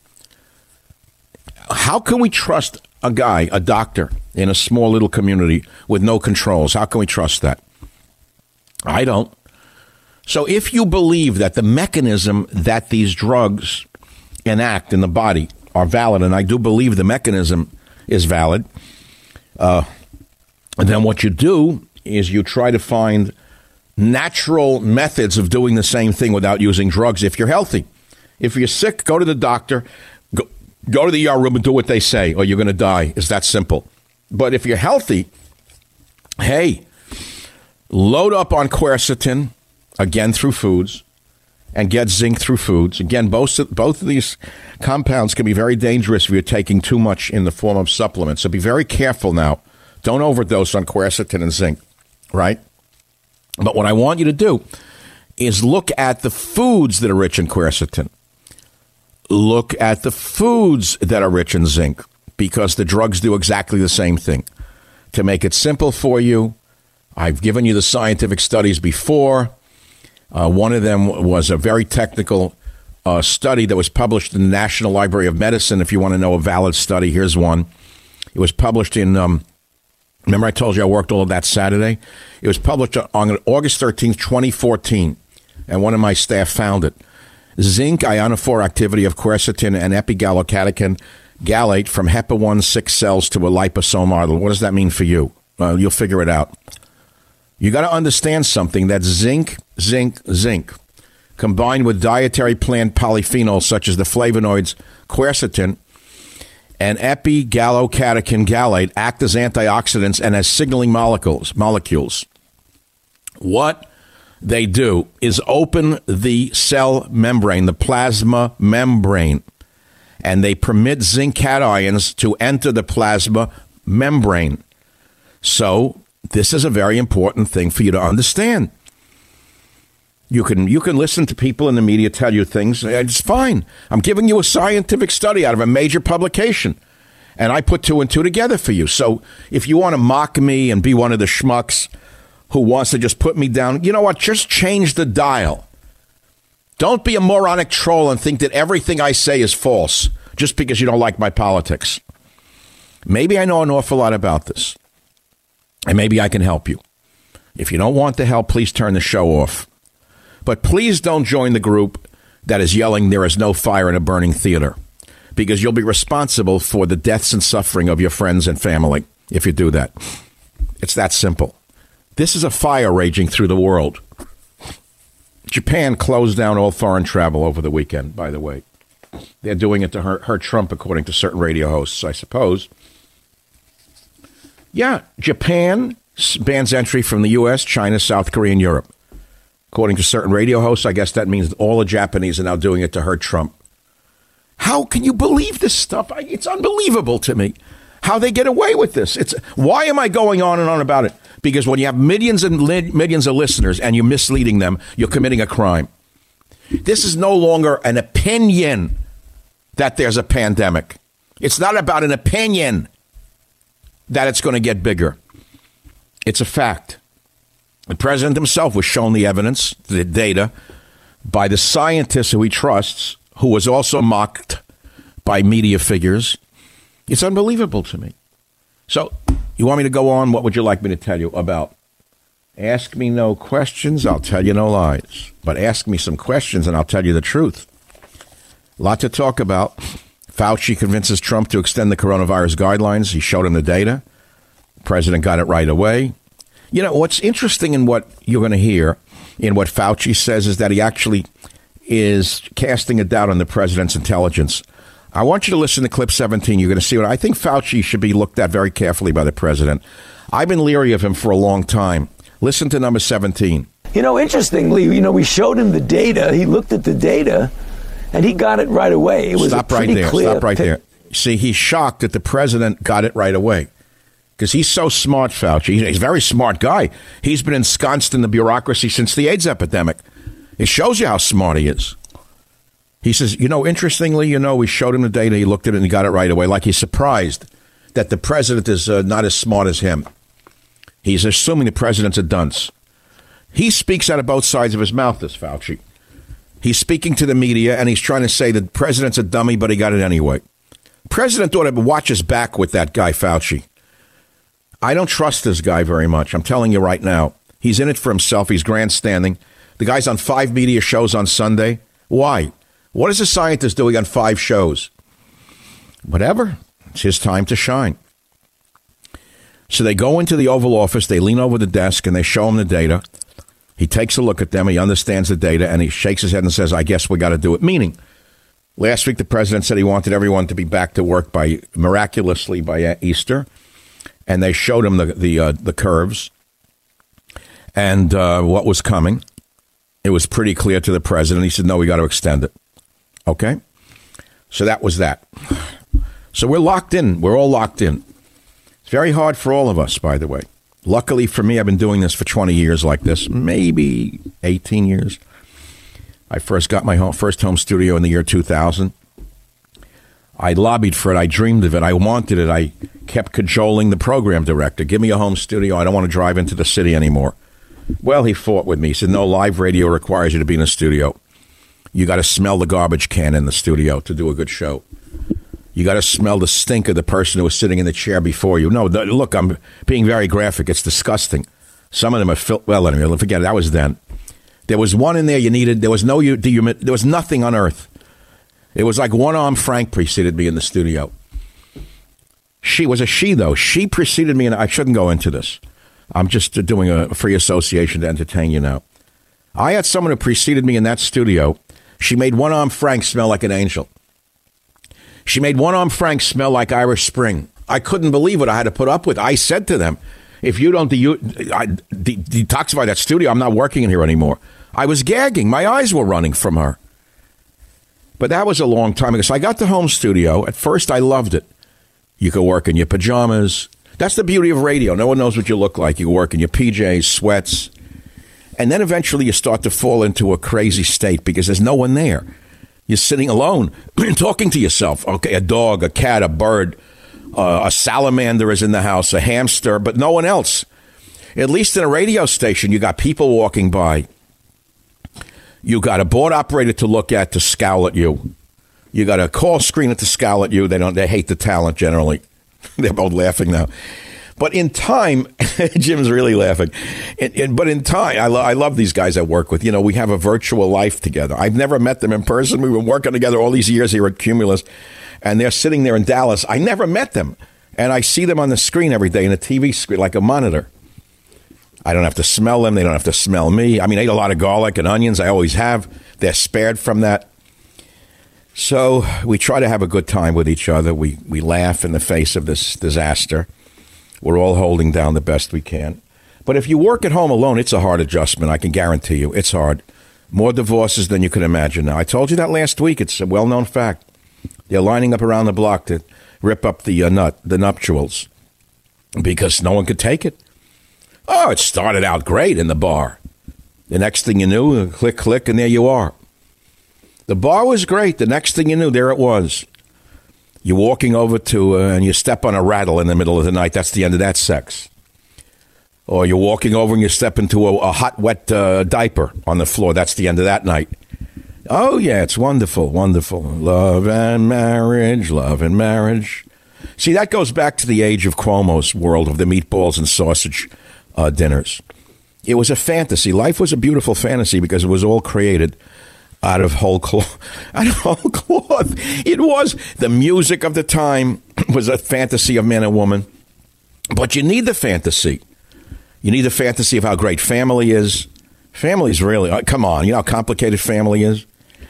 How can we trust a guy, a doctor, in a small little community with no controls? How can we trust that? I don't. So if you believe that the mechanism that these drugs enact in the body are valid, and I do believe the mechanism is valid, uh, then what you do is you try to find natural methods of doing the same thing without using drugs if you're healthy. If you're sick, go to the doctor, go, go to the E R room and do what they say, or you're going to die. It's that simple. But if you're healthy, hey, load up on quercetin, again through foods, and get zinc through foods. Again, both, both of these compounds can be very dangerous if you're taking too much in the form of supplements. So be very careful now. Don't overdose on quercetin and zinc, right? But what I want you to do is look at the foods that are rich in quercetin. Look at the foods that are rich in zinc, because the drugs do exactly the same thing. To make it simple for you, I've given you the scientific studies before. Uh, one of them was a very technical uh, study that was published in the National Library of Medicine. If you want to know a valid study, here's one. It was published in um, Remember I told you I worked all of that Saturday? It was published on August thirteenth, twenty fourteen, and one of my staff found it. Zinc ionophore activity of quercetin and epigallocatechin gallate from HEPA one six cells to a liposome model. What does that mean for you? Well, you'll figure it out. You got to understand something, that zinc, zinc, zinc, combined with dietary plant polyphenols such as the flavonoids quercetin and epigallocatechin gallate act as antioxidants and as signaling molecules. Molecules. What they do is open the cell membrane, the plasma membrane, and they permit zinc cations to enter the plasma membrane. So this is a very important thing for you to understand. You can you can listen to people in the media tell you things. It's fine. I'm giving you a scientific study out of a major publication, and I put two and two together for you. So if you want to mock me and be one of the schmucks who wants to just put me down, you know what? Just change the dial. Don't be a moronic troll and think that everything I say is false just because you don't like my politics. Maybe I know an awful lot about this, and maybe I can help you. If you don't want the help, please turn the show off. But please don't join the group that is yelling there is no fire in a burning theater, because you'll be responsible for the deaths and suffering of your friends and family if you do that. It's that simple. This is a fire raging through the world. Japan closed down all foreign travel over the weekend, by the way. They're doing it to hurt, hurt Trump, according to certain radio hosts, I suppose. Yeah, Japan bans entry from the U S, China, South Korea, and Europe. According to certain radio hosts, I guess that means all the Japanese are now doing it to hurt Trump. How can you believe this stuff? It's unbelievable to me how they get away with this. It's why am I going on and on about it? Because when you have millions and li- millions of listeners and you're misleading them, you're committing a crime. This is no longer an opinion that there's a pandemic. It's not about an opinion that it's going to get bigger. It's a fact. The president himself was shown the evidence, the data, by the scientists who he trusts, who was also mocked by media figures. It's unbelievable to me. So, you want me to go on? What would you like me to tell you about? Ask me no questions, I'll tell you no lies. But ask me some questions and I'll tell you the truth. A lot to talk about. Fauci convinces Trump to extend the coronavirus guidelines. He showed him the data. The president got it right away. You know, what's interesting in what you're going to hear in what Fauci says is that he actually is casting a doubt on the president's intelligence. I want you to listen to clip seventeen. You're going to see what I think Fauci should be looked at very carefully by the president. I've been leery of him for a long time. Listen to number seventeen. You know, interestingly, you know, we showed him the data. He looked at the data and he got it right away. It was Stop a pretty right there. clear Stop right pic- there. See, he's shocked that the president got it right away. Because he's so smart, Fauci. He's a very smart guy. He's been ensconced in the bureaucracy since the AIDS epidemic. It shows you how smart he is. He says, you know, interestingly, you know, we showed him the data. He looked at it and he got it right away. Like he's surprised that the president is uh, not as smart as him. He's assuming the president's a dunce. He speaks out of both sides of his mouth, this Fauci. He's speaking to the media and he's trying to say that the president's a dummy, but he got it anyway. The president ought to watch his back with that guy, Fauci. I don't trust this guy very much. I'm telling you right now. He's in it for himself. He's grandstanding. The guy's on five media shows on Sunday. Why? What is a scientist doing on five shows? Whatever. It's his time to shine. So they go into the Oval Office. They lean over the desk and they show him the data. He takes a look at them. He understands the data and he shakes his head and says, I guess we got to do it. Meaning, last week the president said he wanted everyone to be back to work by miraculously by Easter. And they showed him the the, uh, the curves and uh, what was coming. It was pretty clear to the president. He said, no, we got to extend it. Okay? So that was that. So we're locked in. We're all locked in. It's very hard for all of us, by the way. Luckily for me, I've been doing this for twenty years like this, maybe eighteen years. I first got my home, first home studio in the year two thousand. I lobbied for it. I dreamed of it. I wanted it. I kept cajoling the program director. Give me a home studio. I don't want to drive into the city anymore. Well, he fought with me. He said, no, live radio requires you to be in a studio. You got to smell the garbage can in the studio to do a good show. You got to smell the stink of the person who was sitting in the chair before you. No, th- look, I'm being very graphic. It's disgusting. Some of them are fil- well. Anyway, forget it. That was then. There was one in there you needed. There was no you. There was nothing on earth. It was like one-armed Frank preceded me in the studio. She was a she though. She preceded me, and I shouldn't go into this. I'm just doing a free association to entertain you now. I had someone who preceded me in that studio. She made one-armed Frank smell like an angel. She made one-armed Frank smell like Irish Spring. I couldn't believe what I had to put up with. I said to them, if you don't de- I, de- detoxify that studio, I'm not working in here anymore. I was gagging. My eyes were running from her. But that was a long time ago. So I got the home studio. At first, I loved it. You could work in your pajamas. That's the beauty of radio. No one knows what you look like. You can work in your P Js, sweats. And then eventually you start to fall into a crazy state because there's no one there. You're sitting alone, talking to yourself. Okay, a dog, a cat, a bird, uh, a salamander is in the house, a hamster, but no one else. At least in a radio station, you got people walking by. You got a board operator to look at to scowl at you. You got a call screener to scowl at you. They don't. They hate the talent generally. They're both laughing now. But in time, Jim's really laughing. And, and, but in time, I, lo- I love these guys I work with. You know, we have a virtual life together. I've never met them in person. We've been working together all these years here at Cumulus. And they're sitting there in Dallas. I never met them. And I see them on the screen every day, in a T V screen, like a monitor. I don't have to smell them. They don't have to smell me. I mean, I eat a lot of garlic and onions. I always have. They're spared from that. So we try to have a good time with each other. We we laugh in the face of this disaster. We're all holding down the best we can. But if you work at home alone, it's a hard adjustment. I can guarantee you. It's hard. More divorces than you can imagine now. I told you that last week. It's a well-known fact. They're lining up around the block to rip up the uh, nut, the nuptials, because no one could take it. Oh, it started out great in the bar. The next thing you knew, click, click, and there you are. The bar was great. The next thing you knew, there it was. You're walking over to, uh, and you step on a rattle in the middle of the night. That's the end of that sex. Or you're walking over and you step into a, a hot, wet uh, diaper on the floor. That's the end of that night. Oh, yeah, it's wonderful, wonderful. Love and marriage, love and marriage. See, that goes back to the age of Cuomo's world of the meatballs and sausage uh, dinners. It was a fantasy. Life was a beautiful fantasy because it was all created out of whole cloth. Out of whole cloth. It was. The music of the time was a fantasy of man and woman. But you need the fantasy. You need the fantasy of how great family is. Family's really, uh, come on, you know how complicated family is?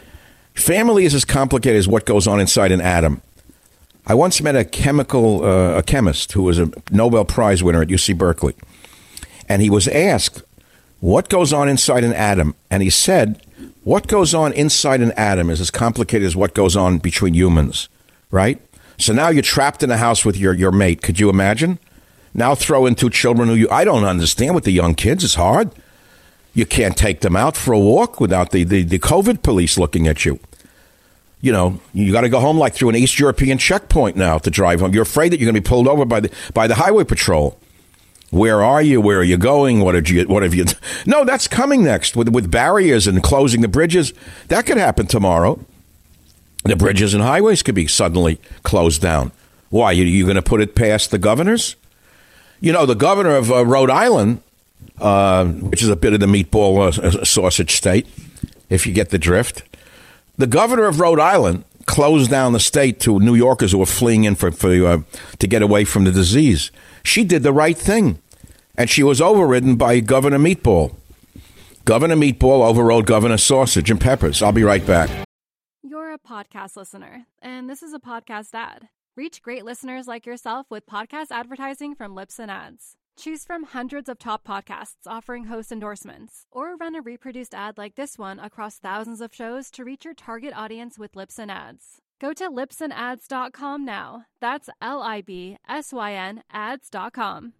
Family is as complicated as what goes on inside an atom. I once met a chemical, uh, a chemist who was a Nobel Prize winner at U C Berkeley. And he was asked, what goes on inside an atom? And he said, what goes on inside an atom is as complicated as what goes on between humans, right? So now you're trapped in a house with your, your mate. Could you imagine? Now throw in two children who you, I don't understand with the young kids. It's hard. You can't take them out for a walk without the, the, the COVID police looking at you. You know, you got to go home like through an East European checkpoint now to drive home. You're afraid that you're going to be pulled over by the by the highway patrol. Where are you? Where are you going? What have you? What have you? No, that's coming next with with barriers and closing the bridges. That could happen tomorrow. The bridges and highways could be suddenly closed down. Why? You you going to put it past the governors? You know, the governor of uh, Rhode Island, uh, which is a bit of the meatball uh, sausage state, if you get the drift. The governor of Rhode Island closed down the state to New Yorkers who were fleeing in for, for uh, to get away from the disease. She did the right thing, and she was overridden by Governor Meatball. Governor Meatball overrode Governor Sausage and Peppers. I'll be right back. You're a podcast listener, and this is a podcast ad. Reach great listeners like yourself with podcast advertising from Libsyn Ads. Choose from hundreds of top podcasts offering host endorsements, or run a reproduced ad like this one across thousands of shows to reach your target audience with Libsyn Ads. Go to libsyn ads dot com now. That's L I B S Y N ads dot com.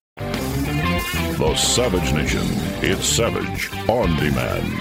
The Savage Nation. It's Savage on Demand.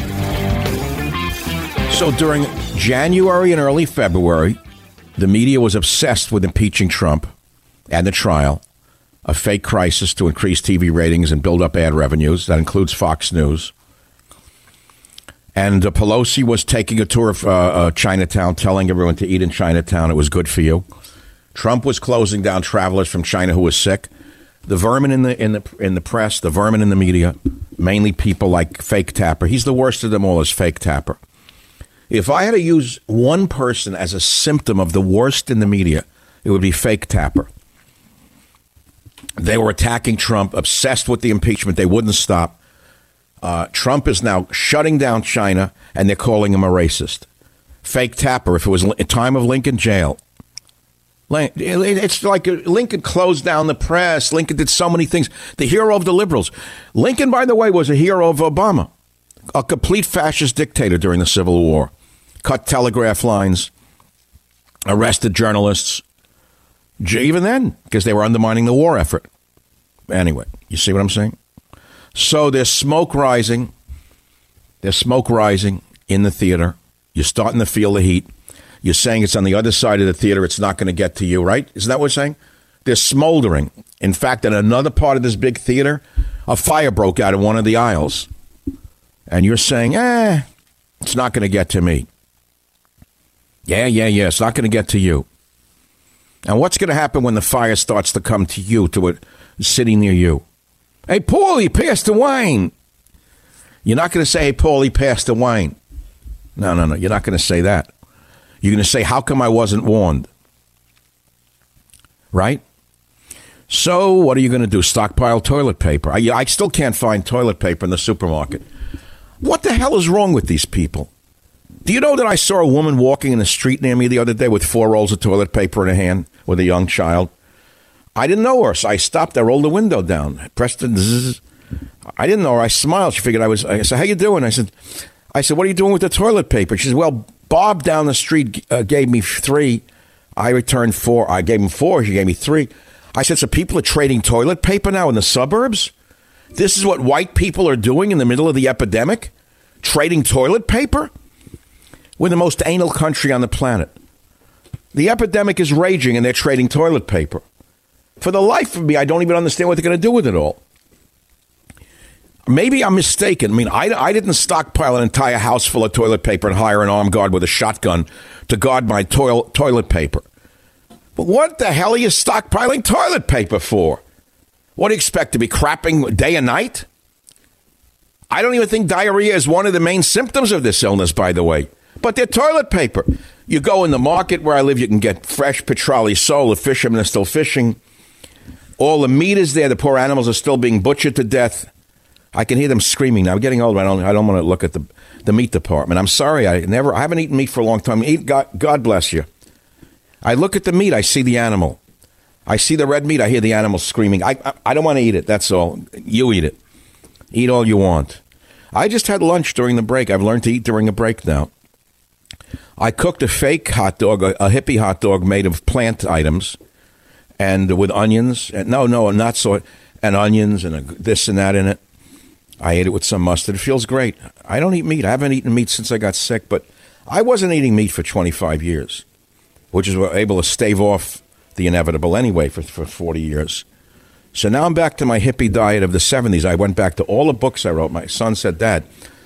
So during January and early February, the media was obsessed with impeaching Trump and the trial, a fake crisis to increase T V ratings and build up ad revenues. That includes Fox News. And uh, Pelosi was taking a tour of uh, uh, Chinatown, telling everyone to eat in Chinatown. It was good for you. Trump was closing down travelers from China who was sick. The vermin in the in the in the press, the vermin in the media, mainly people like Fake Tapper. He's the worst of them all, is Fake Tapper. If I had to use one person as a symptom of the worst in the media, it would be Fake Tapper. They were attacking Trump, obsessed with the impeachment. They wouldn't stop. Uh, Trump is now shutting down China, and they're calling him a racist. Fake Tapper, if it was a time of Lincoln jail. It's like Lincoln closed down the press. Lincoln did so many things. The hero of the liberals. Lincoln, by the way, was a hero of Obama, a complete fascist dictator during the Civil War. Cut telegraph lines, arrested journalists, even then, because they were undermining the war effort. Anyway, you see what I'm saying? So there's smoke rising. There's smoke rising in the theater. You're starting to feel the heat. You're saying it's on the other side of the theater. It's not going to get to you, right? Isn't that what we're saying? They're smoldering. In fact, in another part of this big theater, a fire broke out in one of the aisles. And you're saying, eh, it's not going to get to me. Yeah, yeah, yeah, it's not going to get to you. And what's going to happen when the fire starts to come to you, to a city near you? Hey, Paulie, pass the wine. You're not going to say, hey, Paulie, pass the wine. No, no, no, you're not going to say that. You're going to say, how come I wasn't warned? Right? So what are you going to do? Stockpile toilet paper? I, I still can't find toilet paper in the supermarket. What the hell is wrong with these people? Do you know that I saw a woman walking in the street near me the other day with four rolls of toilet paper in her hand with a young child? I didn't know her, so I stopped. I rolled the window down. I pressed the zzz. I didn't know her. I smiled. She figured I was. I said, how you doing? I said, I said, what are you doing with the toilet paper? She said, well, Bob down the street uh, gave me three. I returned four. I gave him four. She gave me three. I said, so people are trading toilet paper now in the suburbs? This is what white people are doing in the middle of the epidemic? Trading toilet paper? We're the most anal country on the planet. The epidemic is raging and they're trading toilet paper. For the life of me, I don't even understand what they're going to do with it all. Maybe I'm mistaken. I mean, I, I didn't stockpile an entire house full of toilet paper and hire an armed guard with a shotgun to guard my toil, toilet paper. But what the hell are you stockpiling toilet paper for? What do you expect, to be crapping day and night? I don't even think diarrhea is one of the main symptoms of this illness, by the way. But they're toilet paper. You go in the market where I live, you can get fresh petrale sole. The fishermen are still fishing. All the meat is there. The poor animals are still being butchered to death. I can hear them screaming now. I'm getting older. I don't. I don't want to look at the the meat department. I'm sorry. I never. I haven't eaten meat for a long time. Eat. God, God bless you. I look at the meat. I see the animal. I see the red meat. I hear the animal screaming. I. I, I don't want to eat it. That's all. You eat it. Eat all you want. I just had lunch during the break. I've learned to eat during a break now. I cooked a fake hot dog, a, a hippie hot dog made of plant items, and with onions. And, no, no, not so. And onions and a, this and that in it. I ate it with some mustard. It feels great. I don't eat meat. I haven't eaten meat since I got sick, but I wasn't eating meat for twenty-five years, which is able to stave off the inevitable anyway for, for forty years. So now I'm back to my hippie diet of the seventies. I went back to all the books I wrote. My son said, Dad,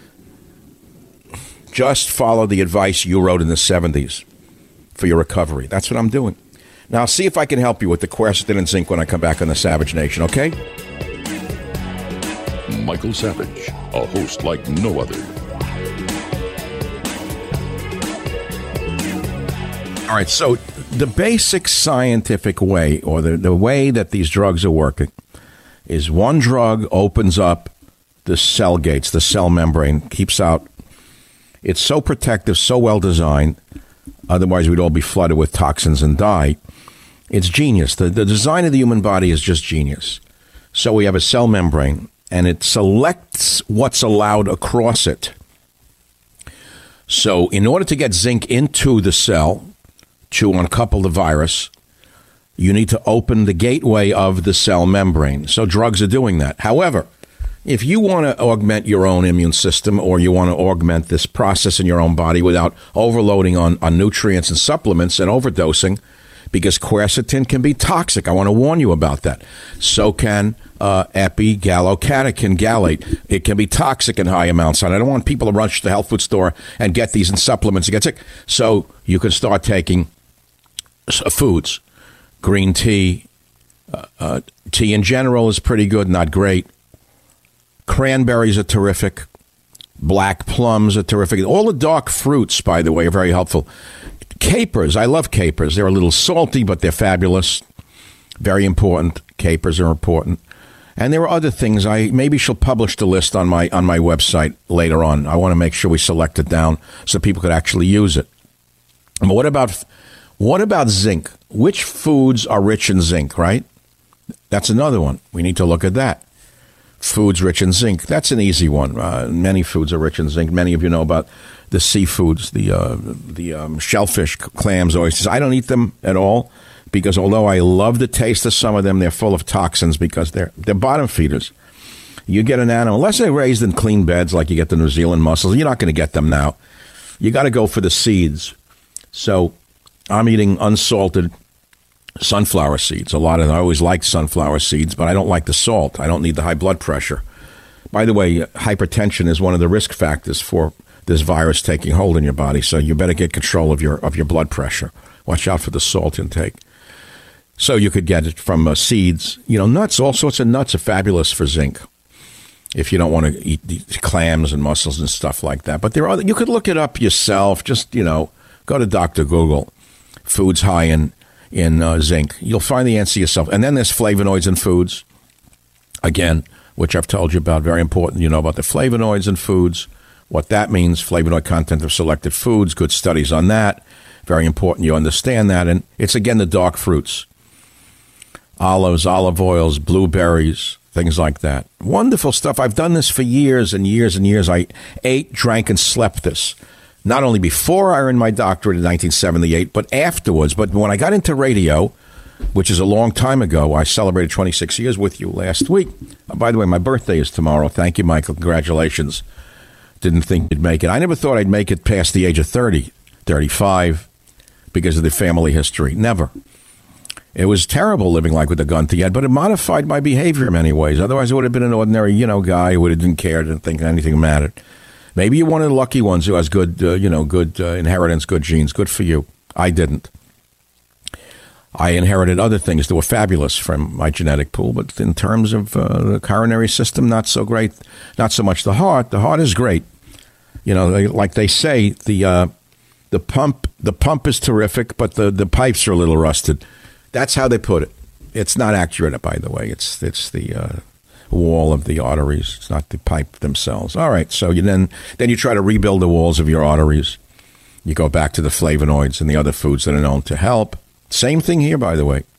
just follow the advice you wrote in the seventies for your recovery. That's what I'm doing. Now, I'll see if I can help you with the quercetin and zinc when I come back on the Savage Nation, okay? Michael Savage, a host like no other. All right, so the basic scientific way, or the, the way that these drugs are working, is one drug opens up the cell gates, the cell membrane, keeps out. It's so protective, so well designed, otherwise we'd all be flooded with toxins and die. It's genius. The, the design of the human body is just genius. So we have a cell membrane, and it selects what's allowed across it. So in order to get zinc into the cell to uncouple the virus, you need to open the gateway of the cell membrane. So drugs are doing that. However, if you want to augment your own immune system, or you want to augment this process in your own body without overloading on, on nutrients and supplements and overdosing, because quercetin can be toxic. I want to warn you about that. So can uh, epigallocatechin gallate. It can be toxic in high amounts, and I don't want people to rush to the health food store and get these in supplements and get sick. So you can start taking foods. Green tea, uh, uh, tea in general is pretty good, not great. Cranberries are terrific. Black plums are terrific. All the dark fruits, by the way, are very helpful. Capers, I love capers. They're a little salty, but they're fabulous. Very important. Capers are important. And there are other things. I maybe she'll publish the list on my on my website later on. I want to make sure we select it down so people could actually use it. But what about what about zinc? Which foods are rich in zinc, right? That's another one. We need to look at that. Foods rich in zinc. That's an easy one. Uh, many foods are rich in zinc. Many of you know about the seafoods, the uh, the um, shellfish, clams, oysters. I don't eat them at all because although I love the taste of some of them, they're full of toxins because they're they're bottom feeders. You get an animal, unless they're raised in clean beds like you get the New Zealand mussels, you're not going to get them now. You got to go for the seeds. So I'm eating unsalted sunflower seeds. A lot of them. I always liked sunflower seeds, but I don't like the salt. I don't need the high blood pressure. By the way, hypertension is one of the risk factors for this virus taking hold in your body, so you better get control of your of your blood pressure. Watch out for the salt intake. So you could get it from uh, seeds. You know, nuts, all sorts of nuts are fabulous for zinc if you don't want to eat the clams and mussels and stuff like that. But there are other, you could look it up yourself. Just, you know, go to Doctor Google, foods high in in uh, zinc. You'll find the answer yourself. And then there's flavonoids in foods, again, which I've told you about. Very important. You know about the flavonoids in foods, what that means, flavonoid content of selected foods, good studies on that. Very important you understand that. And it's, again, the dark fruits. Olives, olive oils, blueberries, things like that. Wonderful stuff. I've done this for years and years and years. I ate, drank, and slept this. Not only before I earned my doctorate in nineteen seventy-eight, but afterwards. But when I got into radio, which is a long time ago, I celebrated twenty-six years with you last week. Oh, by the way, my birthday is tomorrow. Thank you, Michael. Congratulations. Didn't think you'd make it. I never thought I'd make it past the age of thirty, thirty-five, because of the family history. Never. It was terrible living like with a gun to your head, but it modified my behavior in many ways. Otherwise, I would have been an ordinary, you know, guy who would have didn't care, didn't think anything mattered. Maybe you're one of the lucky ones who has good, uh, you know, good uh, inheritance, good genes. Good for you. I didn't. I inherited other things that were fabulous from my genetic pool, but in terms of uh, the coronary system, not so great. Not so much the heart. The heart is great. You know, they, like they say, the uh, the pump the pump is terrific, but the, the pipes are a little rusted. That's how they put it. It's not accurate, by the way. It's it's the uh, wall of the arteries. It's not the pipe themselves. All right. So you then then you try to rebuild the walls of your arteries. You go back to the flavonoids and the other foods that are known to help. Same thing here, by the way.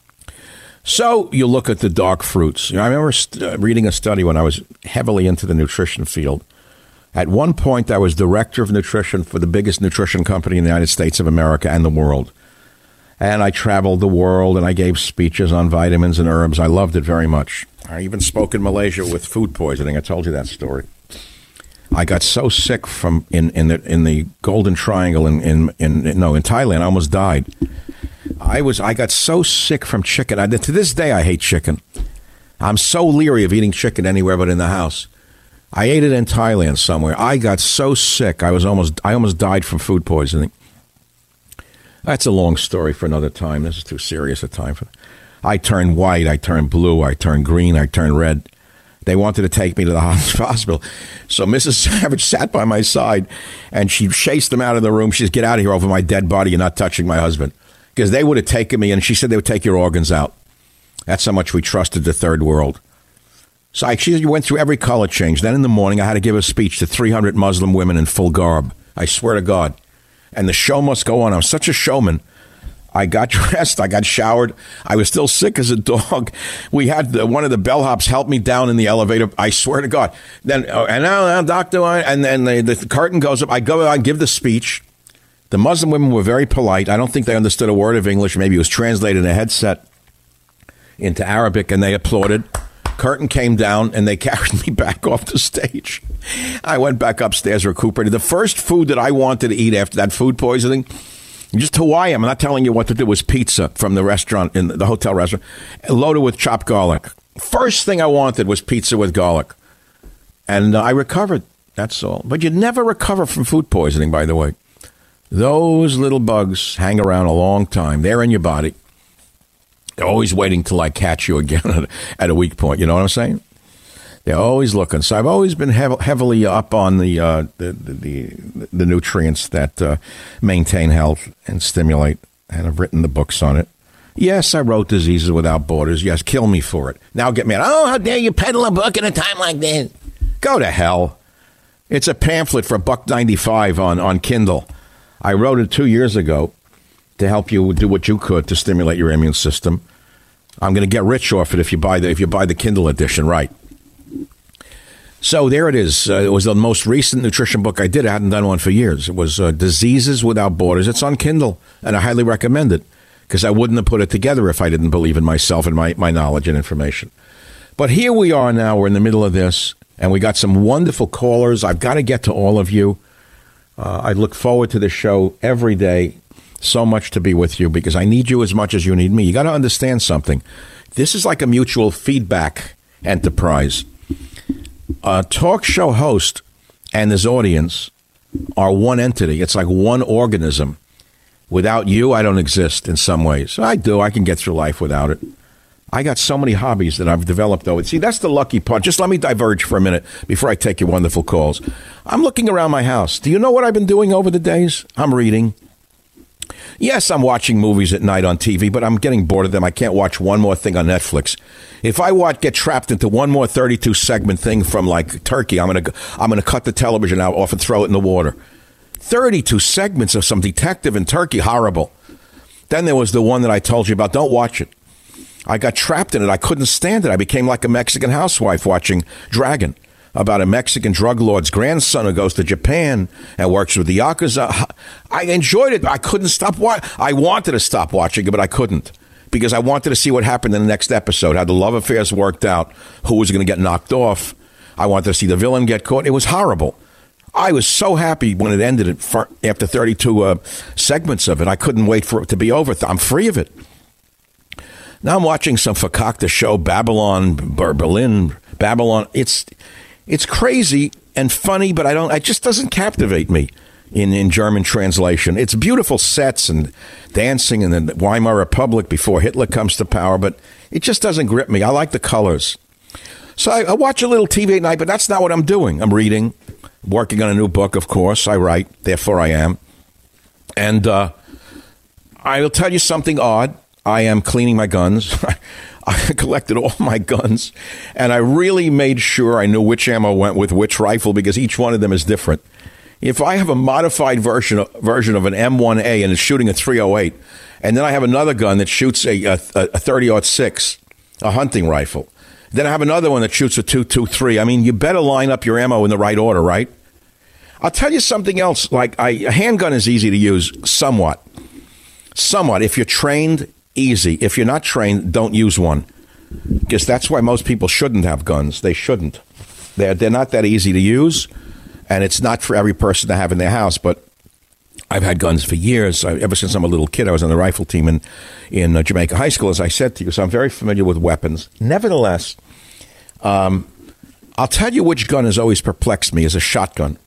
So you look at the dark fruits. You know, I remember st- reading a study when I was heavily into the nutrition field. At one point, I was director of nutrition for the biggest nutrition company in the United States of America and the world. And I traveled the world, and I gave speeches on vitamins and herbs. I loved it very much. I even spoke in Malaysia with food poisoning. I told you that story. I got so sick from in, in the in the Golden Triangle in, in, in no in Thailand. I almost died. I was I got so sick from chicken. I, to this day, I hate chicken. I'm so leery of eating chicken anywhere but in the house. I ate it in Thailand somewhere. I got so sick. I was almost I almost died from food poisoning. That's a long story for another time. This is too serious a time for that. I turned white. I turned blue. I turned green. I turned red. They wanted to take me to the hospital. So Missus Savage sat by my side, and she chased them out of the room. She said, "Get out of here over my dead body. You're not touching my husband." Because they would have taken me, and she said they would take your organs out. That's how much we trusted the third world. So I, she went through every color change. Then in the morning, I had to give a speech to three hundred Muslim women in full garb. I swear to God. And the show must go on. I'm such a showman. I got dressed. I got showered. I was still sick as a dog. We had the, one of the bellhops help me down in the elevator. I swear to God. Then, oh, and now, now doctor, and then the, the curtain goes up. I go on, give the speech. The Muslim women were very polite. I don't think they understood a word of English. Maybe it was translated in a headset into Arabic, and they applauded. Curtain came down, and they carried me back off the stage. I went back upstairs, recuperated. The first food that I wanted to eat after that food poisoning Just who I am. I'm not telling you what to do. Was pizza from the restaurant, in the hotel restaurant, loaded with chopped garlic. First thing I wanted was pizza with garlic. And uh, I recovered. That's all. But you never recover from food poisoning, by the way. Those little bugs hang around a long time. They're in your body. They're always waiting to, like, catch you again at a weak point. You know what I'm saying? They're always looking. So I've always been hev- heavily up on the, uh, the, the, the, the nutrients that uh, maintain health and stimulate, and I've written the books on it. Yes, I wrote Diseases Without Borders. Yes, kill me for it. Now get mad. Oh, how dare you peddle a book at a time like this? Go to hell. It's a pamphlet for a buck ninety-five on, on Kindle. I wrote it two years ago to help you do what you could to stimulate your immune system. I'm going to get rich off it if you buy the if you buy the Kindle edition, right? So there it is. Uh, it was the most recent nutrition book I did. I hadn't done one for years. It was uh, Diseases Without Borders. It's on Kindle, and I highly recommend it because I wouldn't have put it together if I didn't believe in myself and my, my knowledge and information. But here we are now. We're in the middle of this, and we got some wonderful callers. I've got to get to all of you. Uh, I look forward to the show every day. So much to be with you because I need you as much as you need me. You got to understand something. This is like a mutual feedback enterprise. A talk show host and his audience are one entity. It's like one organism. Without you, I don't exist in some ways. I do. I can get through life without it. I got so many hobbies that I've developed, though. See, that's the lucky part. Just let me diverge for a minute before I take your wonderful calls. I'm looking around my house. Do you know what I've been doing over the days? I'm reading. Yes, I'm watching movies at night on T V, but I'm getting bored of them. I can't watch one more thing on Netflix. If I watch, get trapped into one more thirty-two segment thing from like Turkey, I'm gonna I'm gonna cut the television out off and throw it in the water. thirty-two segments of some detective in Turkey, horrible. Then there was the one that I told you about. Don't watch it. I got trapped in it. I couldn't stand it. I became like a Mexican housewife watching Dragon, about a Mexican drug lord's grandson who goes to Japan and works with the Yakuza. I enjoyed it. I couldn't stop watching. I wanted to stop watching it, but I couldn't because I wanted to see what happened in the next episode, how the love affairs worked out, who was going to get knocked off. I wanted to see the villain get caught. It was horrible. I was so happy when it ended after thirty-two uh, segments of it. I couldn't wait for it to be over. I'm free of it. Now I'm watching some Fakakta show, Babylon, Berlin, Babylon. It's... It's crazy and funny, but I don't. It just doesn't captivate me in, in German translation. It's beautiful sets and dancing in the Weimar Republic before Hitler comes to power, but it just doesn't grip me. I like the colors. So I, I watch a little T V at night, but that's not what I'm doing. I'm reading, working on a new book, of course. I write, therefore I am. And uh, I will tell you something odd. I am cleaning my guns. I collected all my guns, and I really made sure I knew which ammo went with which rifle because each one of them is different. If I have a modified version of, version of an M one A and it's shooting a three oh eight, and then I have another gun that shoots a, a, a thirty oh six, a hunting rifle, then I have another one that shoots a two twenty-three. I mean, you better line up your ammo in the right order, right? I'll tell you something else. Like I, a handgun is easy to use somewhat. Somewhat. If you're trained, easy. If you're not trained, don't use one. Because that's why most people shouldn't have guns. They shouldn't. They're, they're not that easy to use, and it's not for every person to have in their house. But I've had guns for years. I, ever since I'm a little kid, I was on the rifle team in, in uh, Jamaica High School, as I said to you. So I'm very familiar with weapons. Nevertheless, um, I'll tell you which gun has always perplexed me is a shotgun.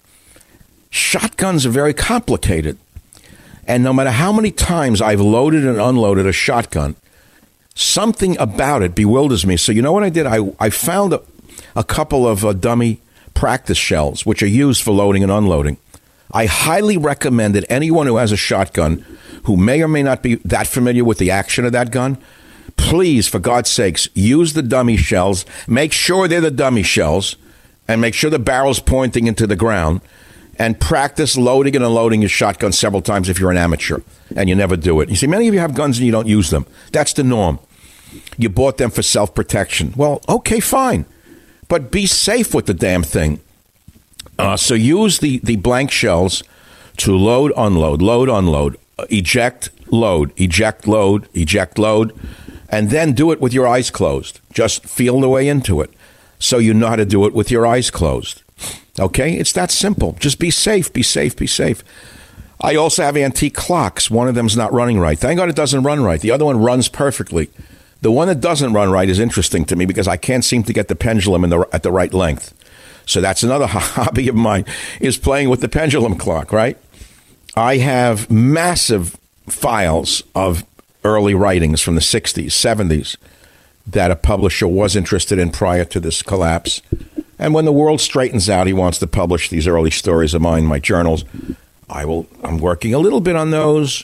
Shotguns are very complicated. And no matter how many times I've loaded and unloaded a shotgun, something about it bewilders me. So you know what I did? I, I found a, a couple of uh, dummy practice shells, which are used for loading and unloading. I highly recommend that anyone who has a shotgun, who may or may not be that familiar with the action of that gun, please, for God's sakes, use the dummy shells. Make sure they're the dummy shells, and make sure the barrel's pointing into the ground. And practice loading and unloading your shotgun several times if you're an amateur and you never do it. You see, many of you have guns and you don't use them. That's the norm. You bought them for self-protection. Well, okay, fine. But be safe with the damn thing. Uh, so use the, the blank shells to load, unload, load, unload, uh, eject, load, eject, load, eject, load, and then do it with your eyes closed. Just feel the way into it so you know how to do it with your eyes closed. Okay, it's that simple. Just be safe, be safe, be safe. I also have antique clocks. One of them's not running right. Thank God it doesn't run right. The other one runs perfectly. The one that doesn't run right is interesting to me because I can't seem to get the pendulum in the, at the right length. So that's another hobby of mine, is playing with the pendulum clock, right? I have massive files of early writings from the sixties, seventies that a publisher was interested in prior to this collapse. And when the world straightens out, he wants to publish these early stories of mine, my journals. I will, I'm working a little bit on those.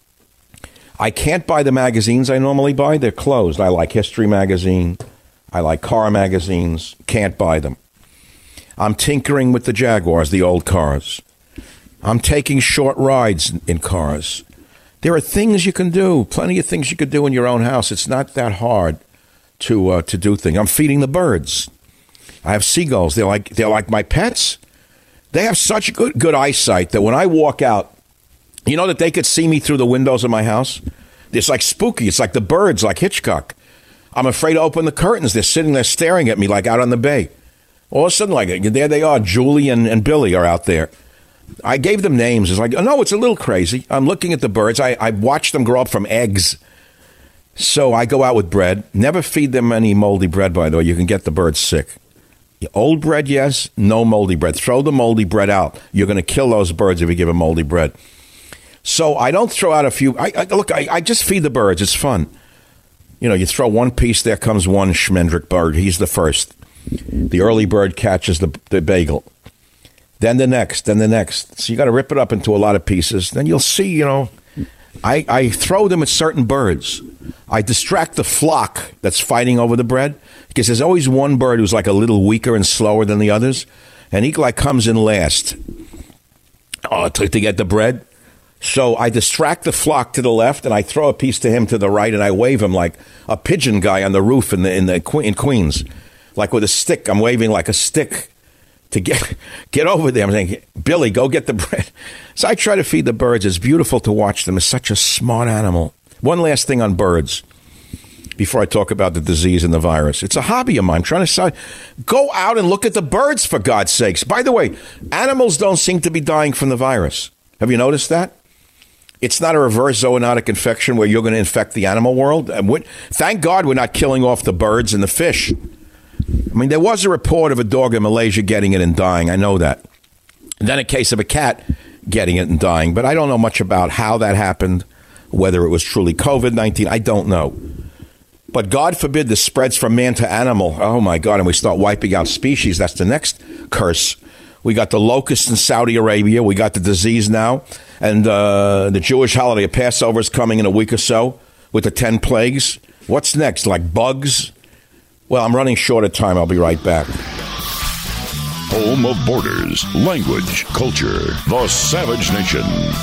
I can't buy the magazines I normally buy. They're closed. I like History Magazine. I like car magazines. Can't buy them. I'm tinkering with the Jaguars, the old cars. I'm taking short rides in cars. There are things you can do, plenty of things you could do in your own house. It's not that hard to uh, to do things. I'm feeding the birds. I have seagulls. They're like they're like my pets. They have such good good eyesight that when I walk out, you know that they could see me through the windows of my house? It's like spooky. It's like the birds, like Hitchcock. I'm afraid to open the curtains. They're sitting there staring at me like out on the bay. All of a sudden, like, there they are. Julie and, and Billy are out there. I gave them names. It's like, oh, no, it's a little crazy. I'm looking at the birds. I, I watched them grow up from eggs. So I go out with bread. Never feed them any moldy bread, by the way. You can get the birds sick. Old bread, yes. No moldy bread. Throw the moldy bread out. You're going to kill those birds if you give them moldy bread. So I don't throw out a few. I, I Look, I, I just feed the birds. It's fun. You know, you throw one piece, there comes one Schmendrick bird. He's the first. The early bird catches the, the bagel. Then the next, then the next. So you got to rip it up into a lot of pieces. Then you'll see, you know, I, I throw them at certain birds. I distract the flock that's fighting over the bread because there's always one bird who's like a little weaker and slower than the others. And he like comes in last uh, to, to get the bread. So I distract the flock to the left and I throw a piece to him to the right and I wave him like a pigeon guy on the roof in the in the in Queens. Like with a stick, I'm waving like a stick to get get over there. I'm saying, Billy, go get the bread. So I try to feed the birds. It's beautiful to watch them. It's such a smart animal. One last thing on birds before I talk about the disease and the virus. It's a hobby of mine. I'm trying to say, go out and look at the birds, for God's sakes. By the way, animals don't seem to be dying from the virus. Have you noticed that? It's not a reverse zoonotic infection where you're going to infect the animal world. Thank God we're not killing off the birds and the fish. I mean, there was a report of a dog in Malaysia getting it and dying. I know that. And then a case of a cat getting it and dying. But I don't know much about how that happened, whether it was truly covid nineteen. I don't know. But God forbid this spreads from man to animal. Oh, my God. And we start wiping out species. That's the next curse. We got the locusts in Saudi Arabia. We got the disease now. And uh, the Jewish holiday of Passover is coming in a week or so with the ten plagues. What's next? Like bugs? Well, I'm running short of time. I'll be right back. Home of borders, language, culture, the Savage Nation.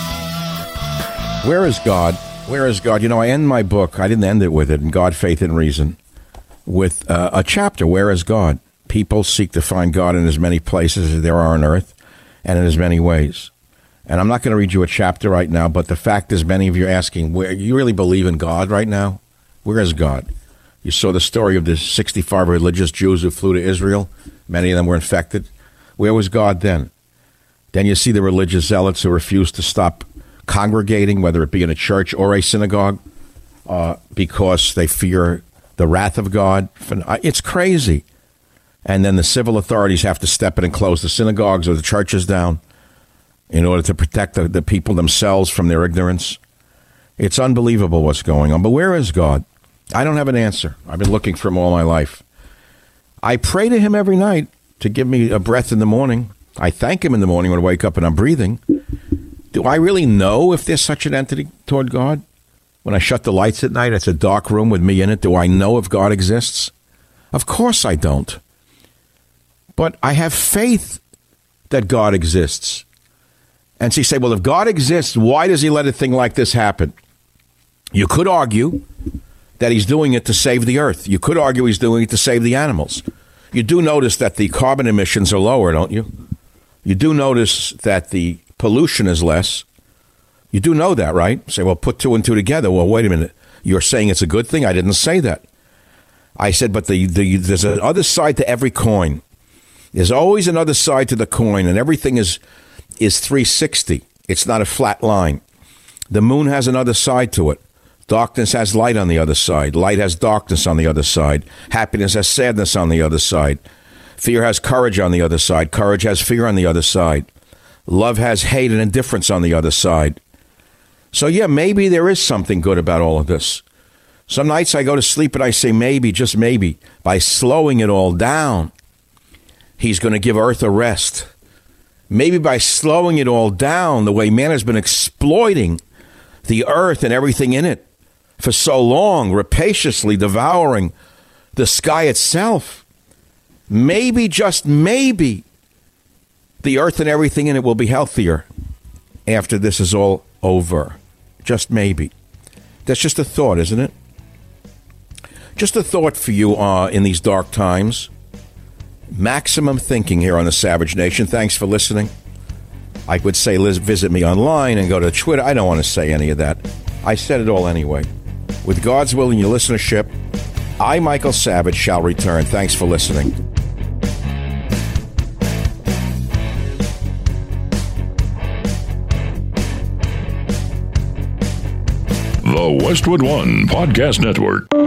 Where is God? Where is God? You know, I end my book. I didn't end it with it in God, Faith, and Reason with uh, a chapter. Where is God? People seek to find God in as many places as there are on earth and in as many ways. And I'm not going to read you a chapter right now, but the fact is many of you are asking, where you really believe in God right now? Where is God? You saw the story of the sixty-five religious Jews who flew to Israel. Many of them were infected. Where was God then? Then you see the religious zealots who refuse to stop congregating, whether it be in a church or a synagogue, uh, because they fear the wrath of God. It's crazy. And then the civil authorities have to step in and close the synagogues or the churches down in order to protect the, the people themselves from their ignorance. It's unbelievable what's going on. But where is God? I don't have an answer. I've been looking for him all my life. I pray to him every night to give me a breath in the morning. I thank him in the morning when I wake up and I'm breathing. Do I really know if there's such an entity toward God? When I shut the lights at night, it's a dark room with me in it. Do I know if God exists? Of course I don't. But I have faith that God exists. And so you say, well, if God exists, why does he let a thing like this happen? You could argue that he's doing it to save the earth. You could argue he's doing it to save the animals. You do notice that the carbon emissions are lower, don't you? You do notice that the pollution is less. You do know that, right? Say, well, put two and two together. Well, wait a minute. You're saying it's a good thing? I didn't say that. I said, but the, the there's another side to every coin. There's always another side to the coin, and everything is is three sixty. It's not a flat line. The moon has another side to it. Darkness has light on the other side. Light has darkness on the other side. Happiness has sadness on the other side. Fear has courage on the other side. Courage has fear on the other side. Love has hate and indifference on the other side. So, yeah, maybe there is something good about all of this. Some nights I go to sleep and I say maybe, just maybe, by slowing it all down, he's going to give Earth a rest. Maybe by slowing it all down, the way man has been exploiting the Earth and everything in it for so long, rapaciously devouring the sky itself, maybe, just maybe, the Earth and everything in it will be healthier after this is all over. Just maybe. That's just a thought, isn't it? Just a thought for you uh, in these dark times. Maximum thinking here on the Savage Nation. Thanks for listening. I would say visit me online and go to Twitter. I don't want to say any of that. I said it all anyway. With God's will and your listenership, I, Michael Savage, shall return. Thanks for listening. The Westwood One Podcast Network.